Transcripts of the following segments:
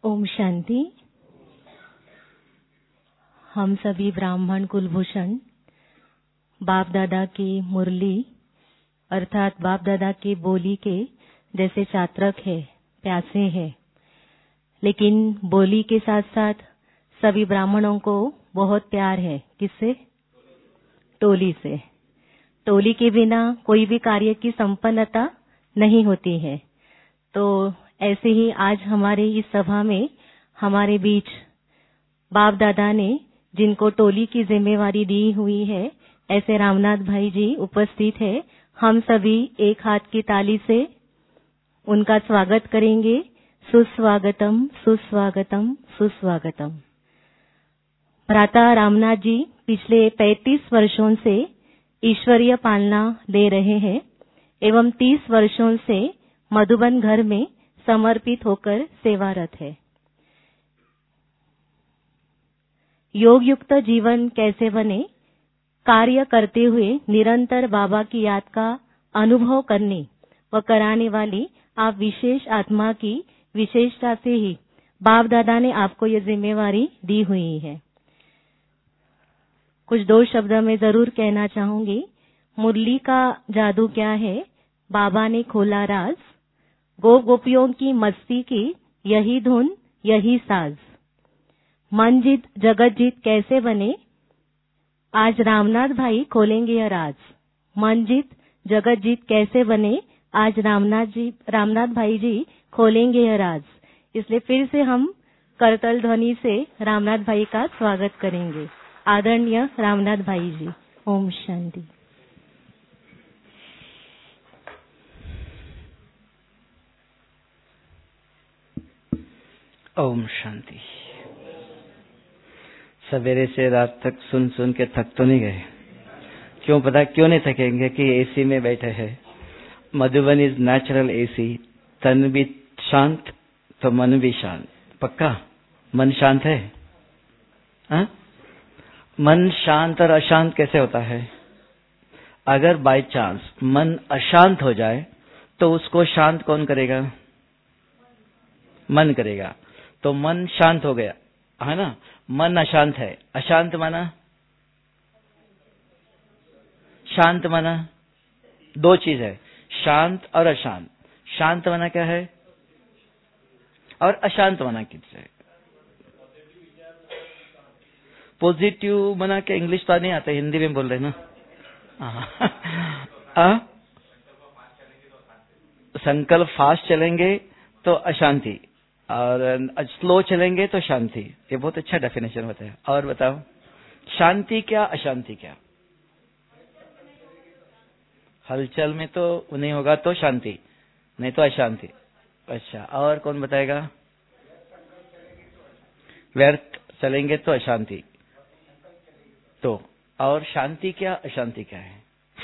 ओम शांति। हम सभी ब्राह्मण कुलभूषण बाप दादा की मुरली अर्थात बाप दादा की बोली के जैसे चात्रक है, प्यासे हैं। लेकिन बोली के साथ साथ सभी ब्राह्मणों को बहुत प्यार है। किससे? टोली से। टोली के बिना कोई भी कार्य की संपन्नता नहीं होती है। तो ऐसे ही आज हमारे इस सभा में हमारे बीच बाप दादा ने जिनको टोली की जिम्मेवारी दी हुई है, ऐसे रामनाथ भाई जी उपस्थित है। हम सभी एक हाथ की ताली से उनका स्वागत करेंगे। सुस्वागतम, सुस्वागतम, सुस्वागतम। भ्राता रामनाथ जी पिछले 35 वर्षों से ईश्वरीय पालना दे रहे हैं एवं 30 वर्षों से मधुबन घर में समर्पित होकर सेवारत है। योग युक्त जीवन कैसे बने, कार्य करते हुए निरंतर बाबा की याद का अनुभव करने व कराने वाली आप विशेष आत्मा की विशेषता से ही बाप दादा ने आपको ये जिम्मेवारी दी हुई है। कुछ दो शब्द में जरूर कहना चाहूंगी। मुरली का जादू क्या है? बाबा ने खोला राज, गोप गोपियों की मस्ती की यही धुन यही साज। मन जीत जगत जीत कैसे बने, आज रामनाथ भाई खोलेंगे यह राज। मन जीत जगत जीत कैसे बने, आज रामनाथ भाई जी खोलेंगे यह राज। इसलिए फिर से हम करतल ध्वनि से रामनाथ भाई का स्वागत करेंगे। आदरणीय रामनाथ भाई जी, ओम शांति। ओम शांति। सवेरे से रात तक सुन सुन के थक तो नहीं गए? क्यों पता क्यों नहीं थकेंगे? कि एसी में बैठे हैं। Madhuban is natural AC. तन भी शांत तो मन भी शांत। पक्का मन शांत है? हा? मन शांत और अशांत कैसे होता है? अगर बाय चांस मन अशांत हो जाए तो उसको शांत कौन करेगा? मन करेगा। तो मन शांत हो गया है ना। मन अशांत है। अशांत माना? शांत माना? दो चीज है, शांत और अशांत। शांत माना क्या है और अशांत माना किससे? पॉजिटिव माना क्या? इंग्लिश तो नहीं आता, हिंदी में बोल रहे ना। संकल्प फास्ट चलेंगे तो अशांति और स्लो चलेंगे तो शांति। ये बहुत अच्छा डेफिनेशन होता है। और बताओ शांति क्या अशांति क्या? हलचल में तो नहीं होगा तो शांति, नहीं तो अशांति। अच्छा, और कौन बताएगा? व्यर्थ चलेंगे तो अशांति। तो और शांति क्या अशांति क्या है?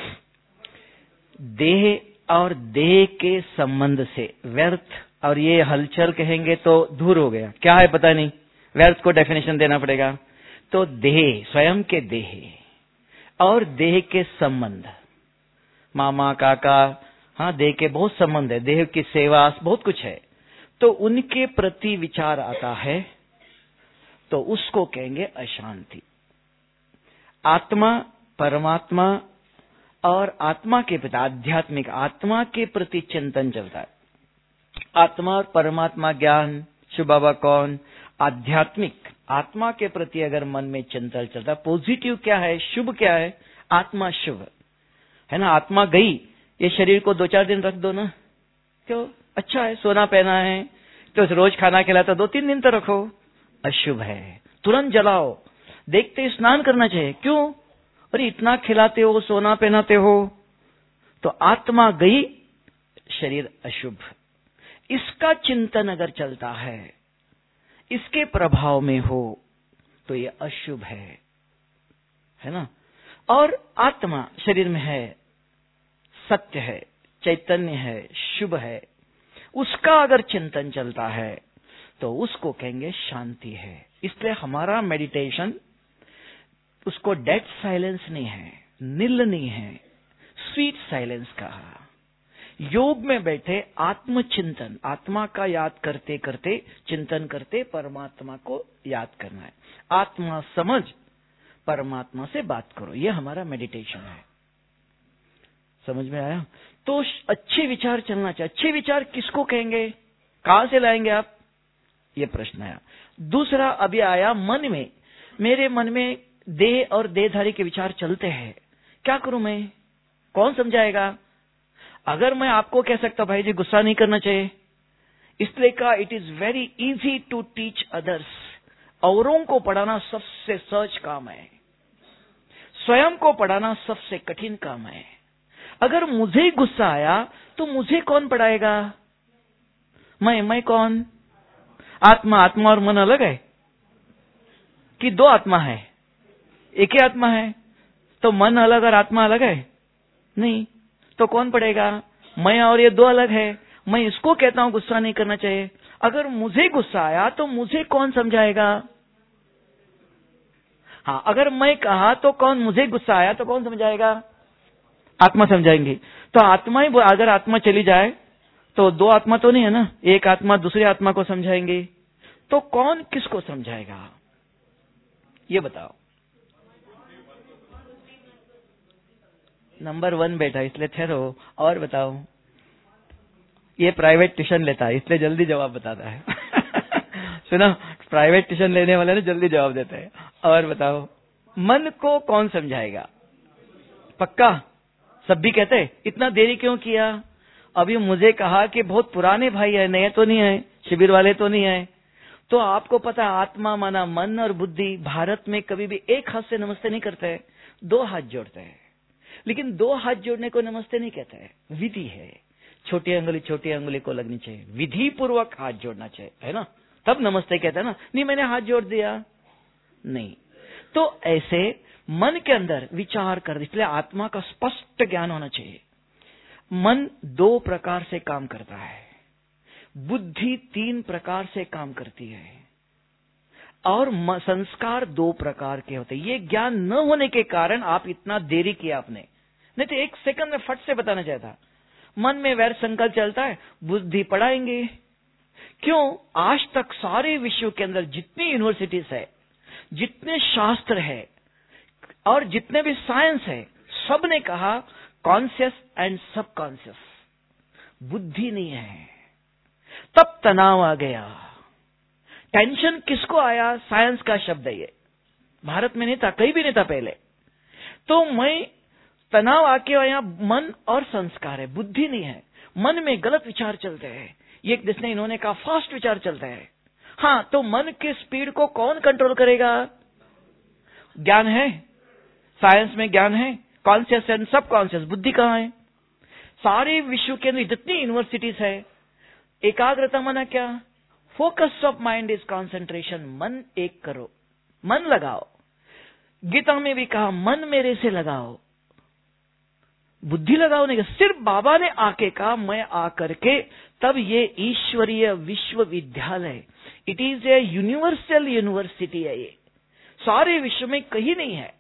देह और देह के संबंध से व्यर्थ और ये हलचल कहेंगे तो दूर हो गया। क्या है पता नहीं, व्यर्थ को डेफिनेशन देना पड़ेगा। तो देह, स्वयं के देह और देह के संबंध, मामा काका, हाँ देह के बहुत संबंध है, देह की सेवा बहुत कुछ है। तो उनके प्रति विचार आता है तो उसको कहेंगे अशांति। आत्मा, परमात्मा और आत्मा के प्रति, आध्यात्मिक आत्मा के प्रति चिंतन चलता है। आत्मा और परमात्मा ज्ञान, शुभ बाबा कौन? आध्यात्मिक आत्मा के प्रति अगर मन में चिंतन चलता, पॉजिटिव क्या है, शुभ क्या है? आत्मा शुभ है ना। आत्मा गई, ये शरीर को 2-4 दिन रख दो ना, क्यों? अच्छा है, सोना पहना है तो रोज खाना खिलाता 2-3 दिन तो रखो। अशुभ है, तुरंत जलाओ। देखते ही स्नान करना चाहिए। क्यों? अरे इतना खिलाते हो, सोना पहनाते हो। तो आत्मा गई, शरीर अशुभ। इसका चिंतन अगर चलता है, इसके प्रभाव में हो तो ये अशुभ है ना। और आत्मा शरीर में है, सत्य है, चैतन्य है, शुभ है, उसका अगर चिंतन चलता है तो उसको कहेंगे शांति है। इसलिए हमारा मेडिटेशन उसको डेड साइलेंस नहीं है, नील नहीं है, स्वीट साइलेंस कहा। योग में बैठे आत्मचिंतन, आत्मा का याद करते करते चिंतन करते परमात्मा को याद करना है। आत्मा समझ, परमात्मा से बात करो, ये हमारा मेडिटेशन है। समझ में आया? तो अच्छे विचार चलना चाहिए। अच्छे विचार किसको कहेंगे, कहां से लाएंगे आप, ये प्रश्न आया। दूसरा अभी आया मन में, मेरे मन में देह और देहधारी के विचार चलते हैं, क्या करूं मैं, कौन समझाएगा? अगर मैं आपको कह सकता भाई जी गुस्सा नहीं करना चाहिए, इसलिए कहा it is very easy to teach others. औरों को पढ़ाना सबसे सहज काम है, स्वयं को पढ़ाना सबसे कठिन काम है। अगर मुझे गुस्सा आया तो मुझे कौन पढ़ाएगा? मैं कौन? आत्मा और मन अलग है कि दो आत्मा है? एक ही आत्मा है। तो मन अलग और आत्मा अलग है? नहीं। तो कौन पढ़ेगा? मैं और ये दो अलग है। मैं इसको कहता हूं गुस्सा नहीं करना चाहिए, अगर मुझे गुस्सा आया तो मुझे कौन समझाएगा? हाँ, अगर मैं कहा तो कौन, मुझे गुस्सा आया तो कौन समझाएगा? आत्मा समझाएंगे। तो आत्मा ही, अगर आत्मा चली जाए तो दो आत्मा तो नहीं है ना, एक आत्मा दूसरी आत्मा को समझाएंगे, तो कौन किसको समझाएगा, ये बताओ। नंबर 1 बेटा, इसलिए ठहरो और बताओ। ये प्राइवेट ट्यूशन लेता है इसलिए जल्दी जवाब बताता है। सुनो, प्राइवेट ट्यूशन लेने वाले ना जल्दी जवाब देते हैं। और बताओ, मन को कौन समझाएगा? पक्का? सब भी कहते हैं इतना देरी क्यों किया? अभी मुझे कहा कि बहुत पुराने भाई है, नए तो नहीं है, शिविर वाले तो नहीं है। तो आपको पता है आत्मा माना मन और बुद्धि भारत में कभी भी एक हाथ से नमस्ते नहीं करते, 2 हाथ जोड़ते हैं। लेकिन 2 हाथ जोड़ने को नमस्ते नहीं कहते हैं, विधि है। छोटी अंगुली को लगनी चाहिए, विधि पूर्वक हाथ जोड़ना चाहिए, है ना, तब नमस्ते कहते हैं ना। नहीं मैंने हाथ जोड़ दिया, नहीं। तो ऐसे मन के अंदर विचार कर, इसलिए आत्मा का स्पष्ट ज्ञान होना चाहिए। मन 2 प्रकार से काम करता है, बुद्धि 3 प्रकार से काम करती है, और संस्कार 2 प्रकार के होते हैं। ये ज्ञान न होने के कारण आप इतना देरी किया आपने, नहीं तो 1 सेकंड में फट से बताना चाहता। मन में वैर संकल्प चलता है, बुद्धि पढ़ाएंगे। क्यों? आज तक सारे विश्व के अंदर जितनी यूनिवर्सिटीज है, जितने शास्त्र है और जितने भी साइंस है, सब ने कहा कॉन्शियस एंड सबकॉन्शियस, बुद्धि नहीं है। तब तनाव आ गया। टेंशन किसको आया? साइंस का शब्द है ये, भारत में नहीं था, कहीं भी नहीं था पहले। तो मैं तनाव आके आया, मन और संस्कार है, बुद्धि नहीं है। मन में गलत विचार चलते हैं, ये जिसने इन्होंने कहा फास्ट विचार चलते हैं। हाँ, तो मन के स्पीड को कौन कंट्रोल करेगा? ज्ञान है, साइंस में ज्ञान है, कॉन्शियस एंड सबकॉन्शियस, बुद्धि कहां है? सारे विश्व के अंदर जितनी यूनिवर्सिटीज है, एकाग्रता माना क्या? Focus of mind is concentration. मन एक करो, मन लगाओ। गीता में भी कहा मन मेरे से लगाओ, बुद्धि लगाओ नहीं, सिर्फ बाबा ने आके कहा मैं आकर के, तब ये ईश्वरीय विश्वविद्यालय, it is a universal university है। ये सारे विश्व में कहीं नहीं है।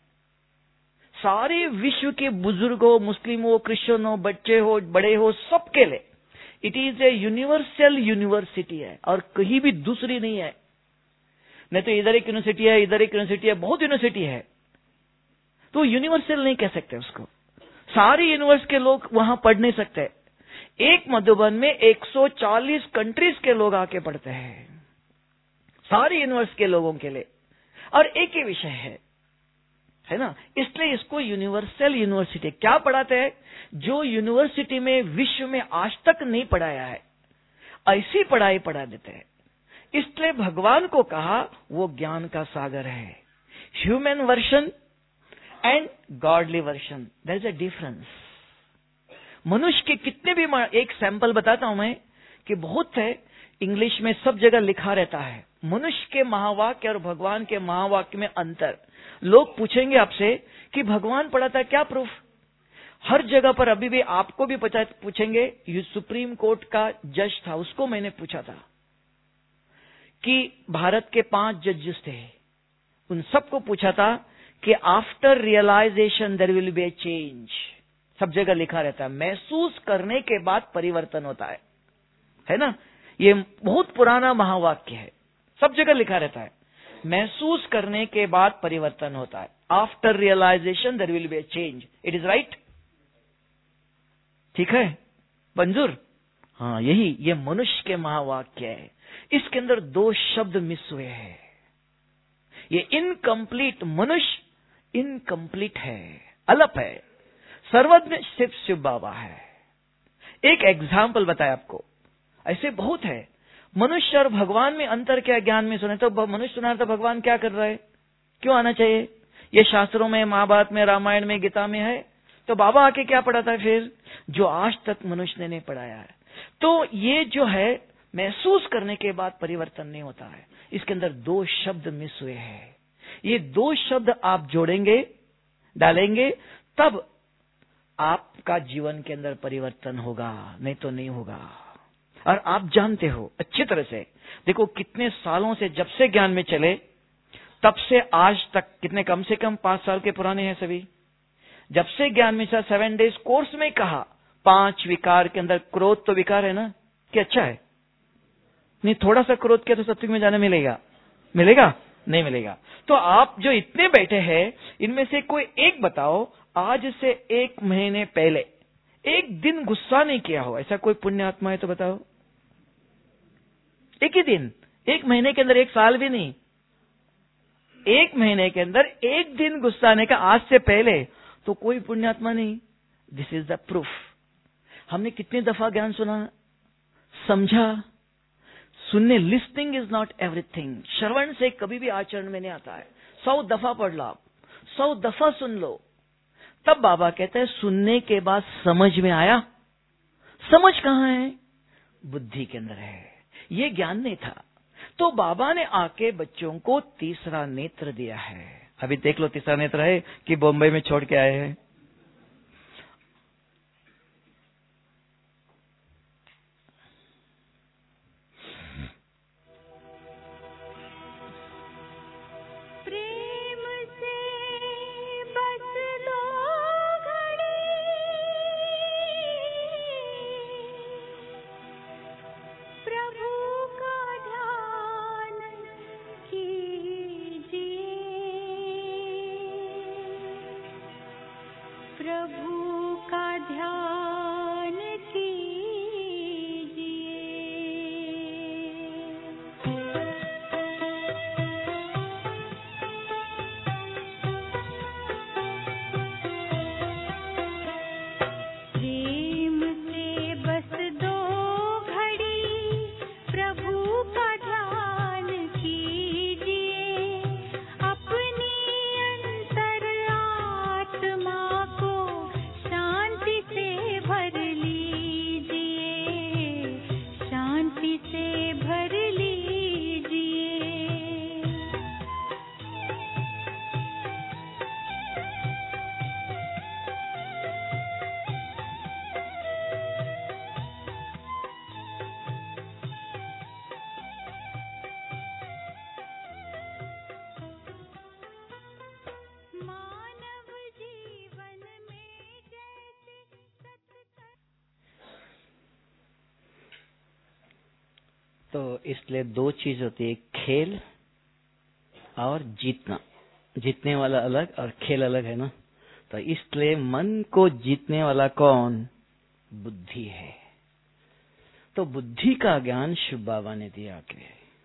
सारे विश्व के बुजुर्गों, मुस्लिम हो, क्रिश्चियन हो, बच्चे हो, बड़े हो, सबके लिए it is a universal university है, और कहीं भी दूसरी नहीं है। नहीं तो इधर एक यूनिवर्सिटी है, इधर एक यूनिवर्सिटी है, बहुत यूनिवर्सिटी है, तो यूनिवर्सल नहीं कह सकते उसको। सारे यूनिवर्स के लोग वहां पढ़ नहीं सकते। एक मधुबन में 140 कंट्रीज के लोग आके पढ़ते हैं, सारे यूनिवर्स के लोगों के लिए, और एक ही विषय है ना। इसलिए इसको यूनिवर्सल यूनिवर्सिटी क्या पढ़ाते हैं? जो यूनिवर्सिटी में विश्व में आज तक नहीं पढ़ाया है, ऐसी पढ़ाई पढ़ा देते हैं। इसलिए भगवान को कहा वो ज्ञान का सागर है। Human version and godly version, there is a difference. मनुष्य के कितने भी, एक सैंपल बताता हूं मैं कि बहुत है, इंग्लिश में सब जगह लिखा रहता है, मनुष्य के महावाक्य और भगवान के महावाक्य में अंतर। लोग पूछेंगे आपसे कि भगवान पढ़ाता है, क्या प्रूफ? हर जगह पर अभी भी आपको भी पता है, पूछेंगे। ये सुप्रीम कोर्ट का जज था, उसको मैंने पूछा था कि भारत के 5 जजेस थे, उन सबको पूछा था कि after realisation there will be a change. सब जगह लिखा रहता है, महसूस करने के बाद परिवर्तन होता है ना? ये बहुत पुराना महावाक्य है, सब जगह लिखा रहता है, महसूस करने के बाद परिवर्तन होता है। After realisation there will be a change. It is right? ठीक है मंजूर? हाँ, यही ये मनुष्य के महावाक्य है। इसके अंदर दो शब्द मिस हुए हैं। ये इनकम्प्लीट, मनुष्य इनकम्प्लीट है, अलप है, सर्वज्ञ सिर्फ शिव बाबा है। एक एग्जाम्पल बताया आपको, ऐसे बहुत है। मनुष्य और भगवान में अंतर क्या ज्ञान में सुने तो मनुष्य सुना तो भगवान क्या कर रहा है, क्यों आना चाहिए? ये शास्त्रों में, महाभारत में, रामायण में, गीता में है। तो बाबा आके क्या पढ़ाता है फिर, जो आज तक मनुष्य ने नहीं पढ़ाया है। तो ये जो है महसूस करने के बाद परिवर्तन नहीं होता है। इसके अंदर दो शब्द मिस हुए हैं। ये दो शब्द आप जोड़ेंगे, डालेंगे, तब आपका जीवन के अंदर परिवर्तन होगा, नहीं तो नहीं होगा। और आप जानते हो अच्छी तरह से, देखो कितने सालों से, जब से ज्ञान में चले तब से आज तक, कितने, कम से कम 5 साल के पुराने हैं सभी। जब से ज्ञान में 7 डेज कोर्स में कहा 5 विकार के अंदर क्रोध तो विकार है ना, कि अच्छा है? नहीं, थोड़ा सा क्रोध किया तो सत्युग में जाने मिलेगा? मिलेगा? नहीं मिलेगा। तो आप जो इतने बैठे हैं, इनमें से कोई एक बताओ, आज से 1 महीने पहले एक दिन गुस्सा नहीं किया हो, ऐसा कोई पुण्य आत्मा है तो बताओ? एक ही दिन, 1 महीने के अंदर, 1 साल भी नहीं, 1 महीने के अंदर 1 दिन गुस्सा आने का, आज से पहले, तो कोई पुण्यात्मा नहीं। This is the proof. हमने कितनी दफा ज्ञान सुना, समझा, सुनने, लिस्निंग इज नॉट एवरीथिंग। श्रवण से कभी भी आचरण में नहीं आता है। 100 दफा पढ़ लो आप, 100 दफा सुन लो, तब बाबा कहते हैं सुनने के बाद समझ में आया। समझ कहां है? बुद्धि के अंदर है। ये ज्ञान नहीं था, तो बाबा ने आके बच्चों को तीसरा नेत्र दिया है। अभी देख लो तीसरा नेत्र है कि बॉम्बे में छोड़ के आए हैं। प्रभु का ध्यान तो इसलिए 2 चीज होती है, खेल और जीतना। जीतने वाला अलग और खेल अलग है ना। तो इसलिए मन को जीतने वाला कौन? बुद्धि है। तो बुद्धि का ज्ञान शिव बाबा ने दिया के।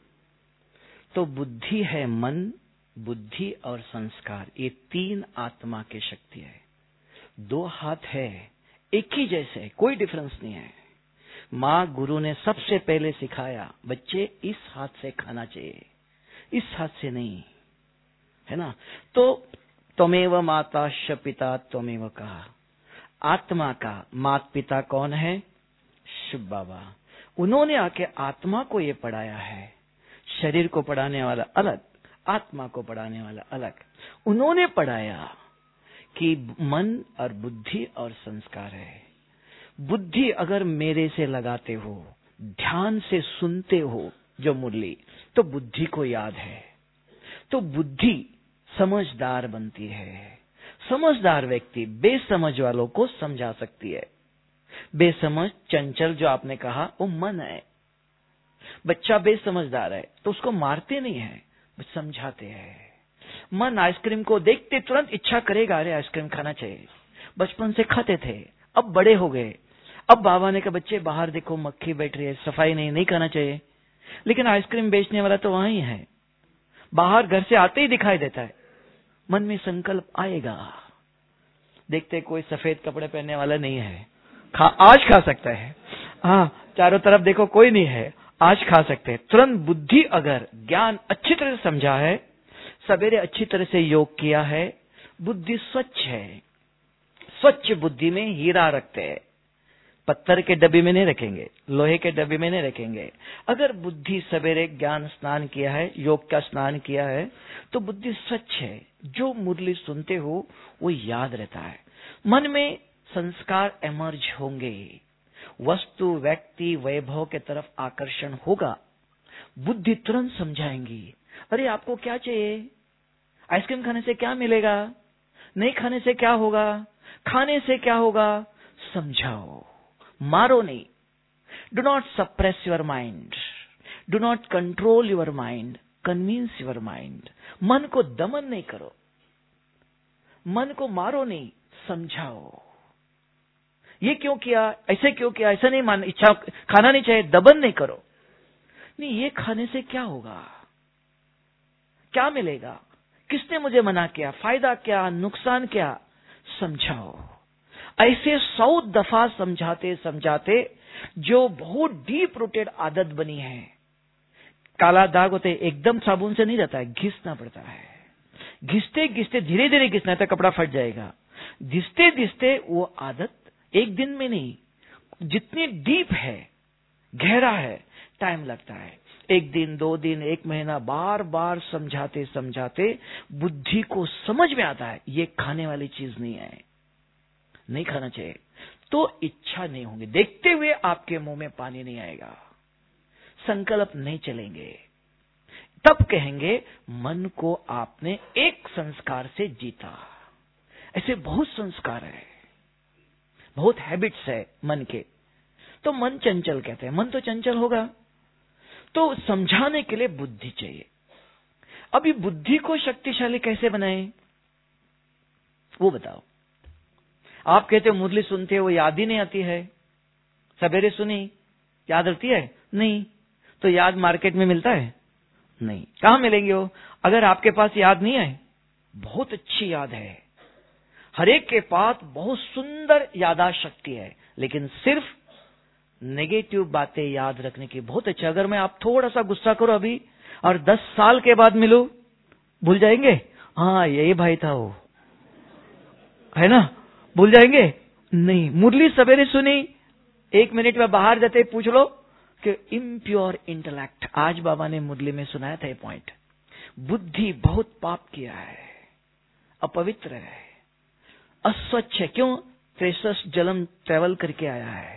तो बुद्धि है मन, बुद्धि और संस्कार, ये 3 आत्मा की शक्ति है। 2 हाथ है, एक ही जैसे, कोई डिफरेंस नहीं है। माँ गुरु ने सबसे पहले सिखाया, बच्चे इस हाथ से खाना चाहिए, इस हाथ से नहीं, है ना। तो त्वमेव माताश्च पिता त्वमेव कहा। आत्मा का माता पिता कौन है? शिव बाबा। उन्होंने आके आत्मा को ये पढ़ाया है। शरीर को पढ़ाने वाला अलग, आत्मा को पढ़ाने वाला अलग। उन्होंने पढ़ाया कि मन और बुद्धि और संस्कार है। बुद्धि अगर मेरे से लगाते हो, ध्यान से सुनते हो जो मुरली, तो बुद्धि को याद है, तो बुद्धि समझदार बनती है। समझदार व्यक्ति बेसमझ वालों को समझा सकती है। बेसमझ चंचल जो आपने कहा वो मन है। बच्चा बेसमझदार है तो उसको मारते नहीं है, बस समझाते हैं। मन आइसक्रीम को देखते तुरंत इच्छा करेगा, अरे आइसक्रीम खाना चाहिए। बचपन से खाते थे, अब बड़े हो गए, अब बाबा ने कहा बच्चे बाहर देखो मक्खी बैठ रही है, सफाई नहीं खाना चाहिए। लेकिन आइसक्रीम बेचने वाला तो वहां ही है, बाहर घर से आते ही दिखाई देता है। मन में संकल्प आएगा, देखते कोई सफेद कपड़े पहनने वाला नहीं है, आज खा सकता है। हाँ, चारों तरफ देखो कोई नहीं है, आज खा सकते हैं। तुरंत बुद्धि अगर ज्ञान अच्छी तरह से समझा है, सवेरे अच्छी तरह से योग किया है, बुद्धि स्वच्छ है। स्वच्छ बुद्धि में हीरा रखते हैं, पत्थर के डब्बे में नहीं रखेंगे, लोहे के डब्बे में नहीं रखेंगे। अगर बुद्धि सवेरे ज्ञान स्नान किया है, योग का स्नान किया है, तो बुद्धि स्वच्छ है। जो मुरली सुनते हो वो याद रहता है। मन में संस्कार एमर्ज होंगे, वस्तु व्यक्ति वैभव के तरफ आकर्षण होगा। बुद्धि तुरंत समझाएंगी, अरे आपको क्या चाहिए, आइसक्रीम खाने से क्या मिलेगा, नहीं खाने से क्या होगा, खाने से क्या होगा, समझाओ, मारो नहीं। Do not suppress your mind, do not control your mind, convince your mind. मन को दमन नहीं करो, मन को मारो नहीं, समझाओ। ये क्यों किया, ऐसे क्यों किया, ऐसा नहीं मान, इच्छा खाना नहीं चाहिए, दबन नहीं करो। नहीं, ये खाने से क्या होगा, क्या मिलेगा, किसने मुझे मना किया, फायदा क्या, नुकसान क्या, समझाओ। ऐसे 100 दफा समझाते समझाते जो बहुत डीप रूटेड आदत बनी है, काला दाग होते एकदम साबुन से नहीं रहता है, घिसना पड़ता है। घिसते घिसते धीरे धीरे घिसना है तो कपड़ा फट जाएगा। घिसते घिसते वो आदत एक दिन में नहीं, जितनी डीप है, गहरा है, टाइम लगता है। 1 दिन, 2 दिन, 1 महीना, बार बार समझाते समझाते बुद्धि को समझ में आता है ये खाने वाली चीज नहीं है, नहीं खाना चाहिए। तो इच्छा नहीं होगी, देखते हुए आपके मुंह में पानी नहीं आएगा, संकल्प नहीं चलेंगे। तब कहेंगे मन को आपने एक संस्कार से जीता। ऐसे बहुत संस्कार है, बहुत हैबिट्स है मन के, तो मन चंचल कहते हैं। मन तो चंचल होगा, तो समझाने के लिए बुद्धि चाहिए। अभी बुद्धि को शक्तिशाली कैसे बनाएं, वो बताओ। आप कहते हो मुरली सुनते हो, याद ही नहीं आती है, सवेरे सुनी याद रहती है नहीं, तो याद मार्केट में मिलता है नहीं, कहां मिलेंगे वो। अगर आपके पास याद नहीं है, बहुत अच्छी याद है, हर एक के पास बहुत सुंदर यादाश्त शक्ति है, लेकिन सिर्फ नेगेटिव बातें याद रखने की बहुत अच्छा। अगर मैं आप थोड़ा सा गुस्सा करो अभी और 10 साल के बाद मिलूं, भूल जाएंगे, हाँ यही भाई था वो, है ना, भूल जाएंगे नहीं। मुरली सवेरे सुनी, 1 मिनट में बाहर जाते पूछ लो कि इम्प्योर इंटेलेक्ट, आज बाबा ने मुरली में सुनाया था ये पॉइंट। बुद्धि बहुत पाप किया है, अपवित्र है, अस्वच्छ है, क्यों, प्रेशस जलम ट्रेवल करके आया है,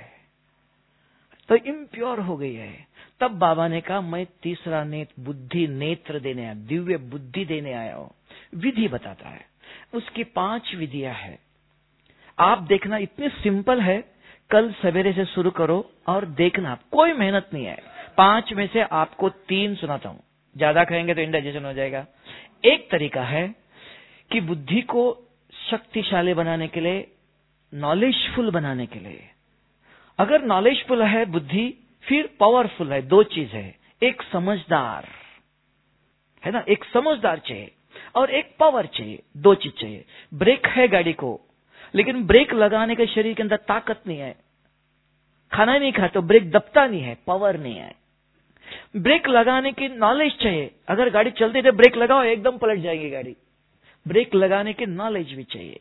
तो इम्प्योर हो गई है। तब बाबा ने कहा मैं तीसरा नेत्र, बुद्धि नेत्र देने आया, दिव्य बुद्धि देने आया हूं। विधि बताता है, उसकी 5 विधियां है। आप देखना, इतनी सिंपल है, कल सवेरे से शुरू करो और देखना, कोई मेहनत नहीं है। 5 में से आपको 3 सुनाता हूं, ज्यादा कहेंगे तो इंडाइजेशन हो जाएगा। एक तरीका है कि बुद्धि को शक्तिशाली बनाने के लिए, नॉलेजफुल बनाने के लिए, अगर नॉलेजफुल है बुद्धि, फिर पावरफुल है। 2 चीज है, एक समझदार है ना, एक समझदार चाहिए और एक पावर चाहिए, 2 चीज चाहिए। ब्रेक है गाड़ी को, लेकिन ब्रेक लगाने के शरीर के अंदर ताकत नहीं है, खाना नहीं खा तो ब्रेक दबता नहीं है, पावर नहीं है। ब्रेक लगाने की नॉलेज चाहिए, अगर गाड़ी चलती है ब्रेक लगाओ एकदम पलट जाएगी गाड़ी, ब्रेक लगाने की नॉलेज भी चाहिए।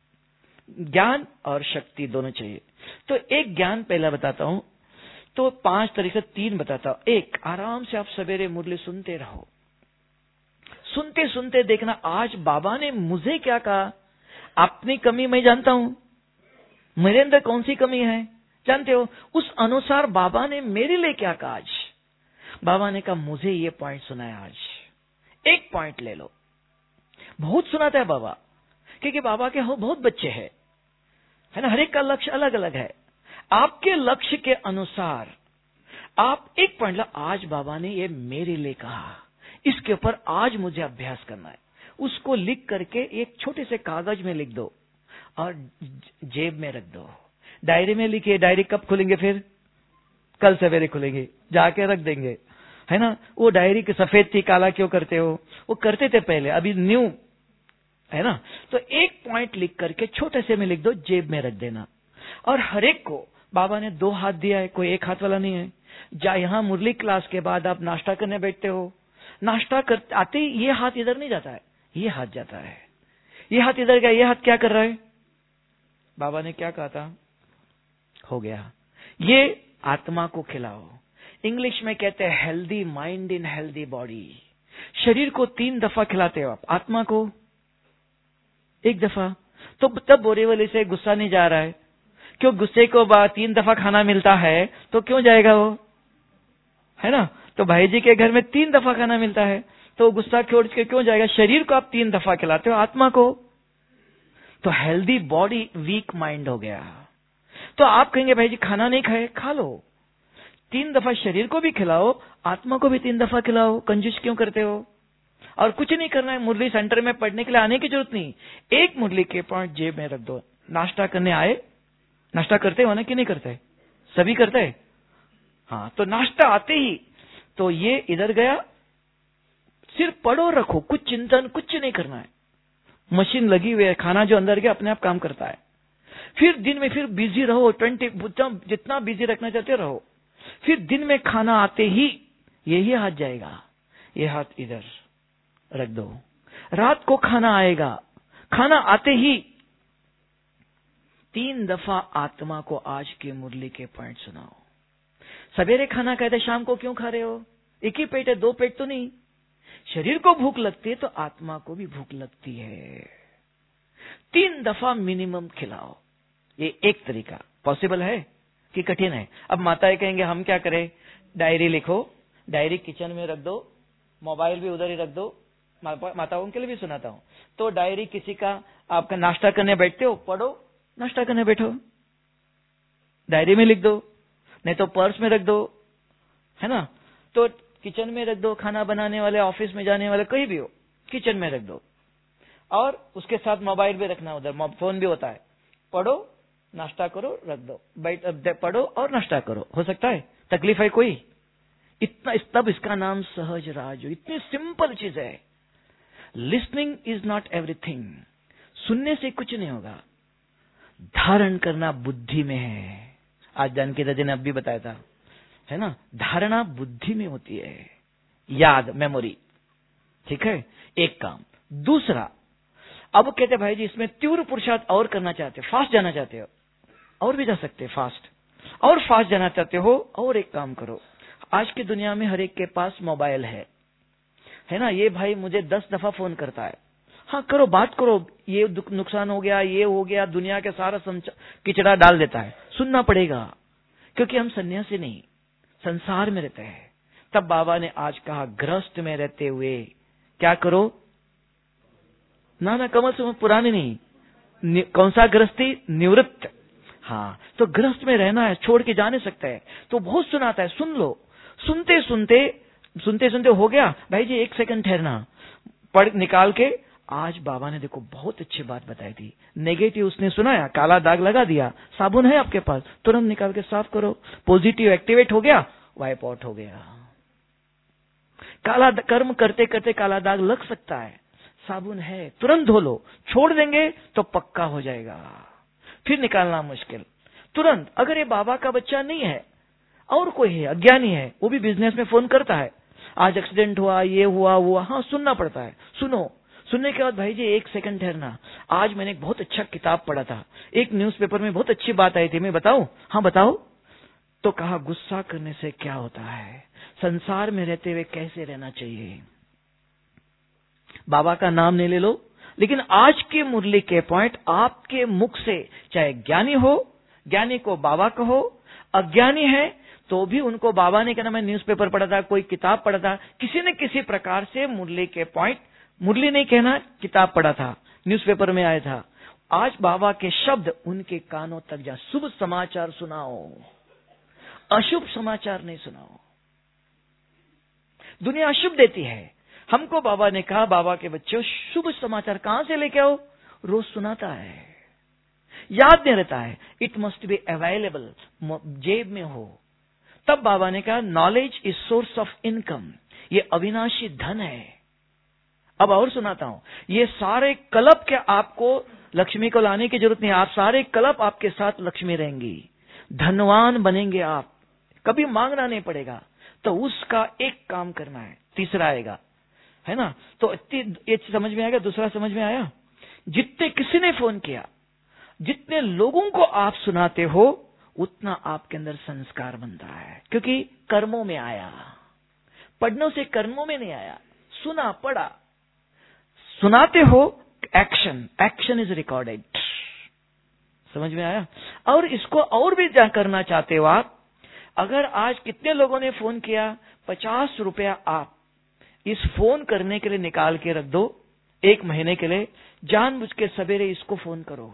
ज्ञान और शक्ति दोनों चाहिए। तो एक ज्ञान पहला बताता हूं, तो 5 तरीके से 3 बताता हूं। एक, आराम से आप सवेरे मुरली सुनते रहो, सुनते सुनते देखना आज बाबा ने मुझे क्या कहा। अपनी कमी मैं जानता हूं, मेरे अंदर कौन सी कमी है जानते हो, उस अनुसार बाबा ने मेरे लिए क्या कहा। आज बाबा ने कहा मुझे ये पॉइंट सुनाया, आज एक पॉइंट ले लो। बहुत सुनाता है बाबा क्योंकि बाबा के बहुत बच्चे हैं, है ना, हर एक का लक्ष्य अलग अलग है। आपके लक्ष्य के अनुसार आप एक पॉइंट ला, आज बाबा ने ये मेरे लिए कहा, इसके ऊपर आज मुझे अभ्यास करना है, उसको लिख करके एक छोटे से कागज में लिख दो और जेब में रख दो। डायरी में लिखिए, डायरी कब खुलेंगे? फिर कल सवेरे खुलेंगे, जाके रख देंगे, है ना। वो डायरी के सफेद थी, काला क्यों करते हो? वो करते थे पहले, अभी न्यू है ना। तो एक पॉइंट लिख करके छोटे से में लिख दो, जेब में रख देना। और हर एक को बाबा ने 2 हाथ दिया है, कोई एक हाथ वाला नहीं है। यहां मुरली क्लास के बाद आप नाश्ता करने बैठते हो, नाश्ता कर आते ही ये हाथ इधर नहीं जाता है, ये हाथ जाता है, ये हाथ इधर गया, ये हाथ क्या कर रहा है? बाबा ने क्या कहा था? हो गया। ये आत्मा को खिलाओ। इंग्लिश में कहते हैं healthy mind in healthy body. शरीर को 3 दफा खिलाते हो आप, आत्मा को 1 दफा। तो तब बोरीवली से गुस्सा नहीं जा रहा है, क्यों? गुस्से को 3 दफा खाना मिलता है तो क्यों जाएगा वो, है ना। तो भाई जी के घर में 3 दफा खाना मिलता है तो गुस्सा छोड़ के क्यों जाएगा? शरीर को आप 3 दफा खिलाते हो, आत्मा को। तो हेल्दी बॉडी, वीक माइंड हो गया। तो आप कहेंगे भाई जी खाना नहीं खाए, खा लो, 3 दफा शरीर को भी खिलाओ, आत्मा को भी 3 दफा खिलाओ, कंजूस क्यों करते हो? और कुछ नहीं करना है, मुरली सेंटर में पढ़ने के लिए आने की जरूरत नहीं, एक मुरली के पॉइंट जेब में रख दो। नाश्ता करने आए, नाश्ता करते हो ना कि नहीं करते? सभी करते हैं, हाँ। तो नाश्ता आते ही तो ये इधर गया, सिर्फ पढ़ो रखो, कुछ चिंतन कुछ नहीं करना है। मशीन लगी हुई है, खाना जो अंदर गया अपने आप काम करता है। फिर दिन में फिर बिजी रहो, 20 जितना बिजी रखना चाहते रहो। फिर दिन में खाना आते ही यही हाथ जाएगा, ये हाथ इधर रख दो। रात को खाना आएगा, खाना आते ही 3 दफा आत्मा को आज के मुरली के पॉइंट सुनाओ। सवेरे खाना कहते, शाम को क्यों खा रहे हो? एक ही पेट है, 2 पेट तो नहीं। शरीर को भूख लगती है तो आत्मा को भी भूख लगती है। 3 दफा मिनिमम खिलाओ। ये एक तरीका पॉसिबल है कि कठिन है? अब माताएं कहेंगे हम क्या करें? डायरी लिखो, डायरी किचन में रख दो, मोबाइल भी उधर ही रख दो। माताओं के लिए भी सुनाता हूं। तो डायरी किसी का, आपका नाश्ता करने बैठते हो, पढ़ो, नाश्ता करने बैठो, डायरी में लिख दो, नहीं तो पर्स में रख दो, है ना। तो किचन में रख दो, खाना बनाने वाले, ऑफिस में जाने वाले, कहीं भी हो, किचन में रख दो। और उसके साथ मोबाइल भी रखना, उधर फोन भी होता है। पढ़ो, नाश्ता करो, रख दो, पढ़ो और नाश्ता करो। हो सकता है? तकलीफ है कोई? इतना, तब इसका नाम सहज राज। इतनी सिंपल चीज है। Listening is not everything. सुनने से कुछ नहीं होगा, धारण करना बुद्धि में है। आज जानकी दादी ने अब भी बताया था, है ना, धारणा बुद्धि में होती है, याद, मेमोरी। ठीक है, एक काम। दूसरा, अब कहते भाई जी इसमें तीव्र पुरुषार्थ और करना चाहते हो, फास्ट जाना चाहते हो, और भी जा सकते, फास्ट और फास्ट जाना चाहते हो, और एक काम करो। आज की दुनिया में हर एक के पास मोबाइल है ना। ये भाई मुझे 10 दफा फोन करता है, हाँ करो, बात करो, ये नुकसान हो गया, ये हो गया, दुनिया के सारा किचड़ा डाल देता है, सुनना पड़ेगा, क्योंकि हम सन्यासी नहीं, संसार में रहते हैं। तब बाबा ने आज कहा, गृहस्थ में रहते हुए क्या करो? ना कमल से पुरानी नहीं, कौन सा गृहस्थी? निवृत्त। हाँ, तो गृहस्थ में रहना है, छोड़ के जा नहीं सकते है। तो बहुत सुनाता है, सुन लो। सुनते सुनते हो गया भाई जी, 1 सेकंड ठहरना, पढ़ निकाल के। आज बाबा ने देखो बहुत अच्छी बात बताई थी। नेगेटिव उसने सुनाया, काला दाग लगा दिया, साबुन है आपके पास, तुरंत निकाल के साफ करो। पॉजिटिव एक्टिवेट हो गया, वाइप आउट हो गया। काला कर्म करते करते काला दाग लग सकता है, साबुन है, तुरंत धो लो। छोड़ देंगे तो पक्का हो जाएगा, फिर निकालना मुश्किल। तुरंत। अगर ये बाबा का बच्चा नहीं है और कोई है, अज्ञानी है, वो भी बिजनेस में फोन करता है, आज एक्सीडेंट हुआ, ये हुआ, वो, हाँ सुनना पड़ता है। सुनो, सुनने के बाद भाई जी 1 सेकंड ठहरना। आज मैंने एक बहुत अच्छा किताब पढ़ा था, एक न्यूज़पेपर में बहुत अच्छी बात आई थी, मैं बताऊं? हाँ बताओ। तो कहा, गुस्सा करने से क्या होता है, संसार में रहते हुए कैसे रहना चाहिए। बाबा का नाम नहीं ले लो, लेकिन आज के मुरली के पॉइंट आपके मुख से, चाहे ज्ञानी हो, ज्ञानी को बाबा कहो, अज्ञानी है तो भी उनको बाबा ने कहना, मैं न्यूज़पेपर पढ़ा था, कोई किताब पढ़ा था, किसी न किसी प्रकार से मुरली के पॉइंट, मुरली नहीं कहना, किताब पढ़ा था, न्यूज़पेपर में आया था। आज बाबा के शब्द उनके कानों तक जा। शुभ समाचार सुनाओ, अशुभ समाचार नहीं सुनाओ। दुनिया अशुभ देती है। हमको बाबा ने कहा, बाबा के बच्चों, शुभ समाचार कहां से लेके आओ? रोज सुनाता है, याद नहीं रहता है। इट मस्ट बी अवेलेबल, जेब में हो। तब बाबा ने कहा, knowledge is source of income, ये अविनाशी धन है। अब और सुनाता हूं, ये सारे कल्प के आपको लक्ष्मी को लाने की जरूरत नहीं। आप सारे कल्प आपके साथ लक्ष्मी रहेंगी, धनवान बनेंगे आप, कभी मांगना नहीं पड़ेगा। तो उसका एक काम करना है, तीसरा आएगा, है ना? तो ये समझ में आएगा। दूसरा समझ में आया? जितने किसी ने फोन किया, जितने लोगों को आप सुनाते हो, उतना आपके अंदर संस्कार बनता है, क्योंकि कर्मों में आया। पढ़ने से कर्मों में नहीं आया, सुना पढ़ा। सुनाते हो, एक्शन इज रिकॉर्डेड। समझ में आया? और इसको और भी क्या करना चाहते हो आप? अगर आज कितने लोगों ने फोन किया, 50 रुपया आप इस फोन करने के लिए निकाल के रख दो, 1 महीने के लिए। जानबूझ के सवेरे इसको फोन करो,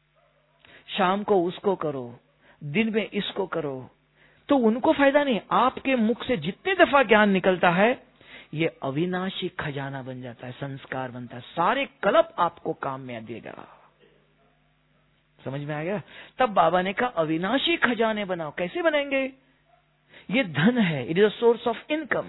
शाम को उसको करो, दिन में इसको करो, तो उनको फायदा नहीं। आपके मुख से जितने दफा ज्ञान निकलता है, ये अविनाशी खजाना बन जाता है, संस्कार बनता है, सारे कल्प आपको काम में देगा। समझ में आ गया? तब बाबा ने कहा, अविनाशी खजाने बनाओ। कैसे बनाएंगे? ये धन है, it is a source of income.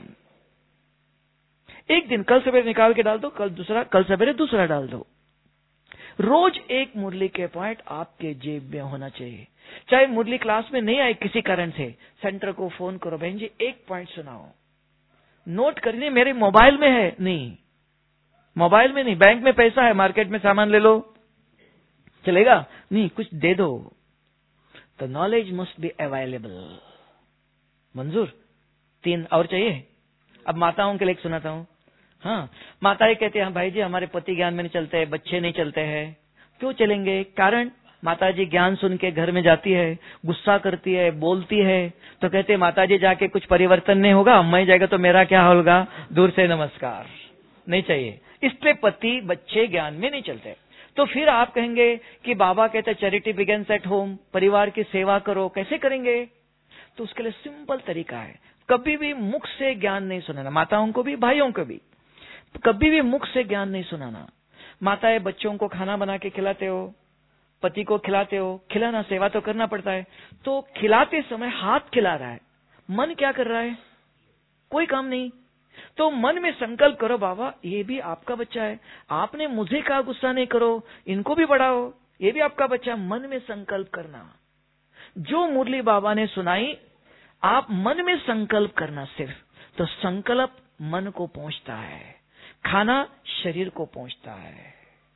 एक दिन कल सवेरे निकाल के डाल दो, कल सवेरे दूसरा डाल दो। रोज एक मुरली के पॉइंट आपके जेब में होना चाहिए। चाहे मुरली क्लास में नहीं आई किसी कारण से, सेंटर को फोन करो, बहन जी 1 पॉइंट सुनाओ। नोट करनी, मेरे मोबाइल में है नहीं, मोबाइल में नहीं, बैंक में पैसा है, मार्केट में सामान ले लो, चलेगा? नहीं, कुछ दे दो। तो नॉलेज मस्ट बी अवेलेबल। मंजूर? 3 और चाहिए? अब माताओं के लिए सुनाता हूं। हाँ, माताएं कहती हैं, भाई जी हमारे पति ज्ञान में नहीं चलते हैं, बच्चे नहीं चलते हैं। क्यों चलेंगे? कारण माता जी ज्ञान सुन के घर में जाती है, गुस्सा करती है, बोलती है, तो कहते हैं माता जी जाके कुछ परिवर्तन नहीं होगा, मैं जाएगा तो मेरा क्या होगा? दूर से नमस्कार। नहीं चाहिए। इसलिए पति बच्चे ज्ञान में नहीं चलते। तो फिर आप कहेंगे कि बाबा कहते चैरिटी बिगिंस एट होम, परिवार की सेवा करो। कैसे करेंगे? तो उसके लिए सिंपल तरीका है, कभी भी मुख से ज्ञान नहीं सुनाना, माताओं को भी भाइयों को भी। कभी भी मुख से ज्ञान नहीं सुनाना। माताएं बच्चों को खाना बना के खिलाते हो, पति को खिलाते हो, खिलाना सेवा तो करना पड़ता है। तो खिलाते समय हाथ खिला रहा है, मन क्या कर रहा है? कोई काम नहीं। तो मन में संकल्प करो, बाबा ये भी आपका बच्चा है, आपने मुझे कहा गुस्सा नहीं करो, इनको भी बढ़ाओ, ये भी आपका बच्चा है। मन में संकल्प करना। जो मुरली बाबा ने सुनाई, आप मन में संकल्प करना सिर्फ, तो संकल्प मन को पहुंचता है, खाना शरीर को पहुंचता है।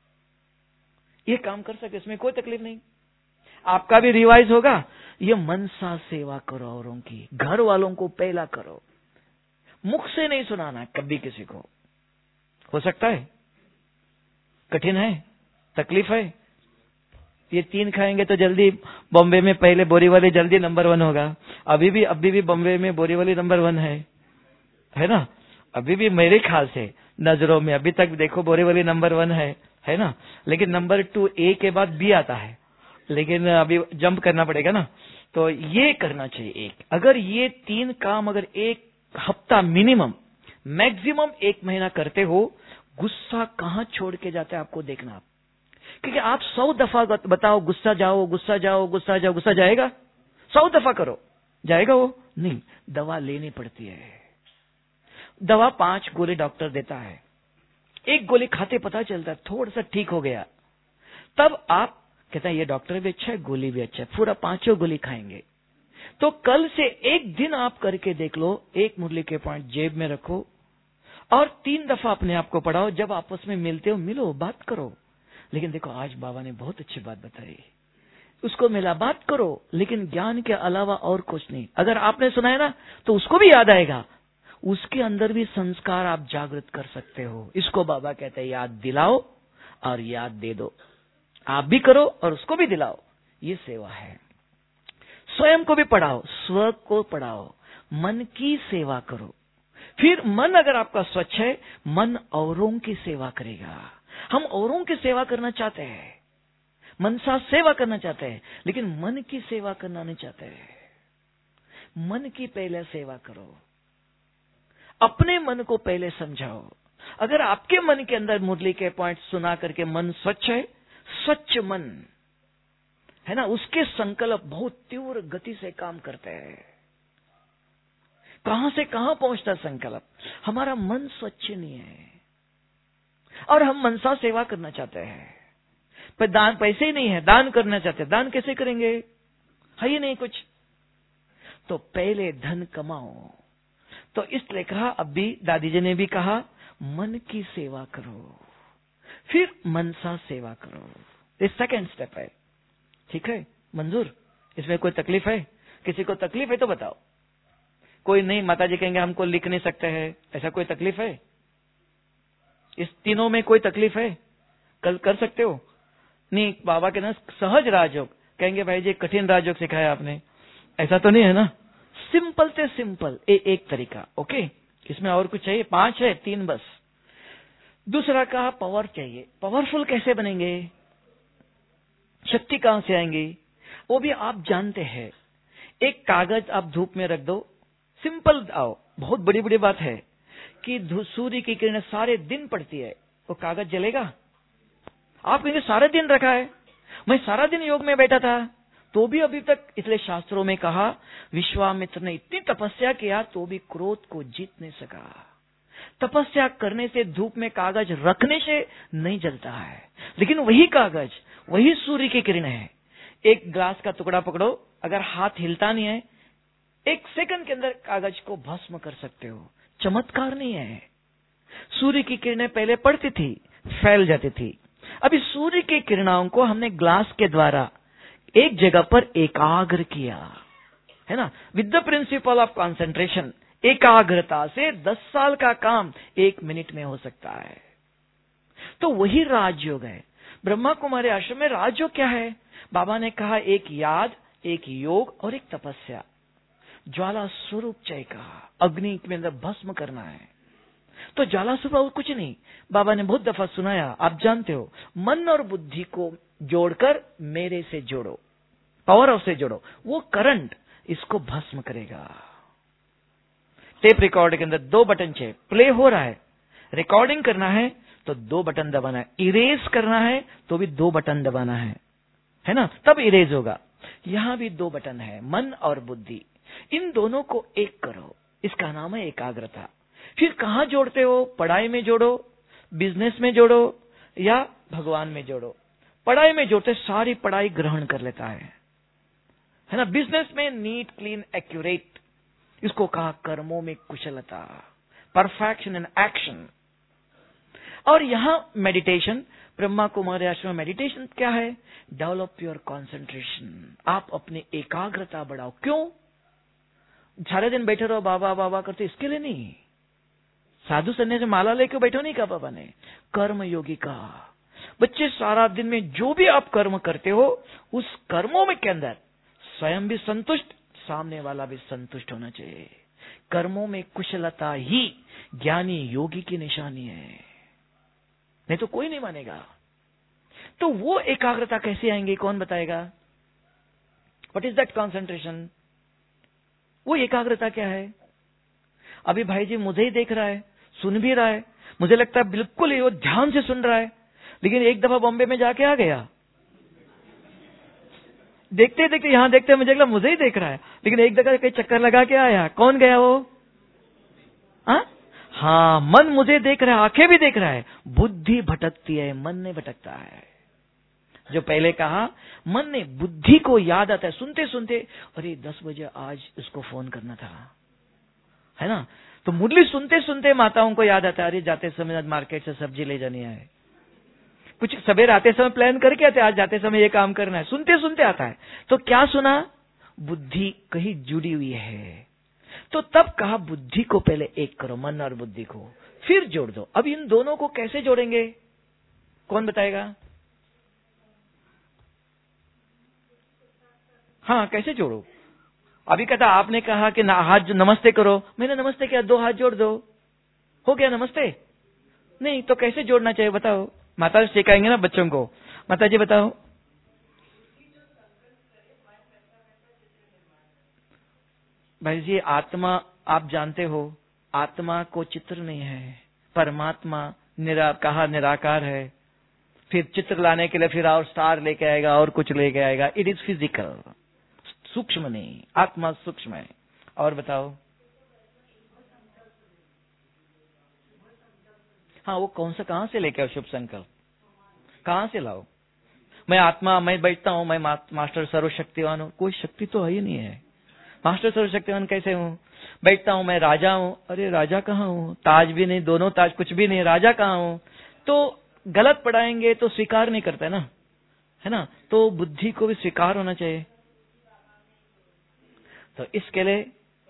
ये काम कर सके, इसमें कोई तकलीफ नहीं। आपका भी रिवाइज होगा। ये मनसा सेवा करो औरों की, घर वालों को पहला करो, मुख से नहीं सुनाना कभी किसी को। हो सकता है? कठिन है? तकलीफ है? ये 3 खाएंगे तो जल्दी बॉम्बे में पहले बोरीवली जल्दी नंबर 1 होगा। अभी भी बॉम्बे में बोरीवली नंबर 1 है ना? अभी भी मेरे ख्याल से नजरों में अभी तक देखो बोरीवली नंबर 1 है ना? लेकिन नंबर 2 ए के बाद बी आता है, लेकिन अभी जंप करना पड़ेगा ना। तो ये करना चाहिए एक। अगर ये 3 काम अगर 1 हफ्ता मिनिमम, मैक्सिमम 1 महीना करते हो, गुस्सा कहां छोड़ के जाते हैं आपको देखना आप। क्योंकि आप 100 दफा बताओ गुस्सा जाओ, गुस्सा जाओ, गुस्सा जाओ, गुस्सा जाएगा? 100 दफा करो, जाएगा वो? नहीं। दवा लेनी पड़ती है। दवा 5 गोली डॉक्टर देता है, 1 गोली खाते पता चलता है थोड़ा सा ठीक हो गया, तब आप कहते हैं ये डॉक्टर भी अच्छा है, गोली भी अच्छा है, पूरा 5 गोली खाएंगे। तो कल से 1 दिन आप करके देख लो, 1 मुरली के पॉइंट जेब में रखो और 3 दफा अपने आप को पढ़ाओ। जब आपस में मिलते हो, मिलो, बात करो। लेकिन देखो आज बाबा ने बहुत अच्छी बात बताई, उसको मिला, बात करो, लेकिन ज्ञान के अलावा और कुछ नहीं। अगर आपने सुनाया ना तो उसको भी याद आएगा, उसके अंदर भी संस्कार आप जागृत कर सकते हो। इसको बाबा कहते हैं याद दिलाओ और याद दे दो। आप भी करो और उसको भी दिलाओ, ये सेवा है। स्वयं को भी पढ़ाओ, स्व को पढ़ाओ, मन की सेवा करो। फिर मन अगर आपका स्वच्छ है, मन औरों की सेवा करेगा। हम औरों की सेवा करना चाहते हैं, मनसा सेवा करना चाहते हैं, लेकिन मन की सेवा करना नहीं चाहते हैं। मन की पहले सेवा करो, अपने मन को पहले समझाओ। अगर आपके मन के अंदर मुरली के पॉइंट सुना करके मन स्वच्छ है, स्वच्छ मन है ना, उसके संकल्प बहुत तीव्र गति से काम करते हैं। कहां से कहां पहुंचता संकल्प? हमारा मन स्वच्छ नहीं है और हम मनसा सेवा करना चाहते हैं, पर दान पैसे ही नहीं है, दान करना चाहते हैं, दान कैसे करेंगे? है ही नहीं कुछ। तो पहले धन कमाओ। तो इसलिए कहा, अब भी दादी जी ने भी कहा, मन की सेवा करो, फिर मनसा सेवा करो। ये सेकंड स्टेप है। ठीक है, मंजूर? इसमें कोई तकलीफ है? किसी को तकलीफ है तो बताओ। कोई नहीं, माताजी कहेंगे हमको लिख नहीं सकते हैं, ऐसा कोई तकलीफ है? इस तीनों में कोई तकलीफ है? कल कर सकते हो? नहीं, बाबा के ना सहज राजयोग कहेंगे, भाई जी कठिन राजयोग सिखाया आपने, ऐसा तो नहीं है ना? सिंपल से सिंपल एक तरीका। ओके, इसमें और कुछ चाहिए? 5 है, 3 बस। दूसरा कहा पावर चाहिए। पावरफुल कैसे बनेंगे? शक्ति कहां से आएंगी? वो भी आप जानते हैं। एक कागज आप धूप में रख दो, सिंपल आओ, बहुत बड़ी बड़ी बात है कि सूर्य की किरणें सारे दिन पड़ती है, वो कागज जलेगा? आप कहेंगे सारा दिन रखा है, मैं सारा दिन योग में बैठा था तो भी अभी तक। इसलिए शास्त्रों में कहा, विश्वामित्र ने इतनी तपस्या किया तो भी क्रोध को जीत नहीं सका। तपस्या करने से, धूप में कागज रखने से नहीं जलता है, लेकिन वही कागज, वही सूर्य की किरणें है। एक ग्लास का टुकड़ा पकड़ो, अगर हाथ हिलता नहीं है, 1 सेकंड के अंदर कागज को भस्म कर सकते हो। चमत्कार नहीं है? सूर्य की किरणें पहले पड़ती थी, फैल जाती थी। अभी सूर्य की किरणों को हमने ग्लास के द्वारा एक जगह पर एकाग्र किया है ना, with the principle of concentration. एकाग्रता से 10 साल का काम 1 मिनट में हो सकता है। तो वही राजयोग है। ब्रह्मा कुमारी आश्रम में राजयोग क्या है? बाबा ने कहा, एक याद, एक योग और एक तपस्या। ज्वाला स्वरूप चाहिए कहा, अग्नि के अंदर भस्म करना है। तो ज्वाला स्वरूप और कुछ नहीं। बाबा ने बहुत दफा सुनाया, आप जानते हो, मन और बुद्धि को जोड़कर मेरे से जोड़ो, पावर ऑफ से जोड़ो, वो करंट इसको भस्म करेगा। टेप रिकॉर्ड के अंदर 2 बटन चाहिए। प्ले हो रहा है, रिकॉर्डिंग करना है तो 2 बटन दबाना है, इरेज करना है तो भी 2 बटन दबाना है ना, तब इरेज होगा। यहां भी 2 बटन है, मन और बुद्धि। इन दोनों को एक करो, इसका नाम है एकाग्रता। फिर कहां जोड़ते हो? पढ़ाई में जोड़ो, बिजनेस में जोड़ो या भगवान में जोड़ो। पढ़ाई में जोड़ते सारी पढ़ाई ग्रहण कर लेता है ना। बिजनेस में नीट, क्लीन, एक्यूरेट, इसको कहा कर्मों में कुशलता, परफेक्शन इन एक्शन। और यहां मेडिटेशन, ब्रह्मा कुमारी आश्रम मेडिटेशन क्या है? Develop your concentration. आप अपनी एकाग्रता बढ़ाओ। क्यों? सारे दिन बैठे रहो बाबा बाबा करते, इसके लिए नहीं। साधु सन्यासी माला लेके बैठो नहीं कहा बाबा ने, कर्म योगी का। बच्चे सारा दिन में जो भी आप कर्म करते हो, उस कर्मों में के अंदर स्वयं भी संतुष्ट, सामने वाला भी संतुष्ट होना चाहिए। कर्मों में कुशलता ही ज्ञानी योगी की निशानी है, नहीं तो कोई नहीं मानेगा। तो वो एकाग्रता कैसे आएंगे? कौन बताएगा? What is that concentration? वो एकाग्रता क्या है? अभी भाई जी मुझे ही देख रहा है, सुन भी रहा है, मुझे लगता है बिल्कुल ही वो ध्यान से सुन रहा है, लेकिन एक दफा बॉम्बे में जाके आ गया, देखते देखते यहां देखते मुझे लगा मुझे ही देख रहा है, लेकिन एक जगह कहीं चक्कर लगा के आया। कौन गया वो? हाँ, मन मुझे देख रहा है, आंखें भी देख रहा है, बुद्धि भटकती है, मन नहीं भटकता है। जो पहले कहा, मन ने बुद्धि को याद आता है सुनते सुनते, अरे 10 बजे आज इसको फोन करना था, है ना। तो मुरली सुनते सुनते माताओं को याद आता है, अरे जाते समय आज मार्केट से सब्जी ले जानी है, कुछ सवेरे आते समय प्लान करके आते, आज जाते समय ये काम करना है, सुनते सुनते आता है। तो क्या सुना? बुद्धि कहीं जुड़ी हुई है। तो तब कहा बुद्धि को पहले एक करो, मन और बुद्धि को, फिर जोड़ दो। अब इन दोनों को कैसे जोड़ेंगे? कौन बताएगा? हाँ, कैसे जोड़ो? अभी कहता, आपने कहा कि हाथ नमस्ते करो, मैंने नमस्ते किया, 2 हाथ जोड़ दो, हो गया नमस्ते। नहीं तो कैसे जोड़ना चाहिए बताओ? माता जी सिखाएंगे ना बच्चों को। माता जी बताओ। भाई जी, आत्मा आप जानते हो, आत्मा को चित्र नहीं है। परमात्मा कहा निराकार है। फिर चित्र लाने के लिए फिर और स्टार लेके आएगा और कुछ लेके आएगा। इट इज फिजिकल, सूक्ष्म नहीं, आत्मा सूक्ष्म है। और बताओ। हाँ, वो कौन सा, कहां से लेके आओ शुभ संकल्प, कहां से लाओ? मैं आत्मा, मैं बैठता हूं, मैं मास्टर सर्वशक्तिवान हूं। कोई शक्ति तो है ही नहीं है। मास्टर सर्वशक्तिवान कैसे हूं? बैठता हूं, मैं राजा हूं। अरे राजा कहाँ हूं? ताज भी नहीं, दोनों ताज कुछ भी नहीं, राजा कहाँ हूं? तो गलत पढ़ाएंगे तो स्वीकार नहीं करता है ना, है ना? तो बुद्धि को भी स्वीकार होना चाहिए। तो इसके लिए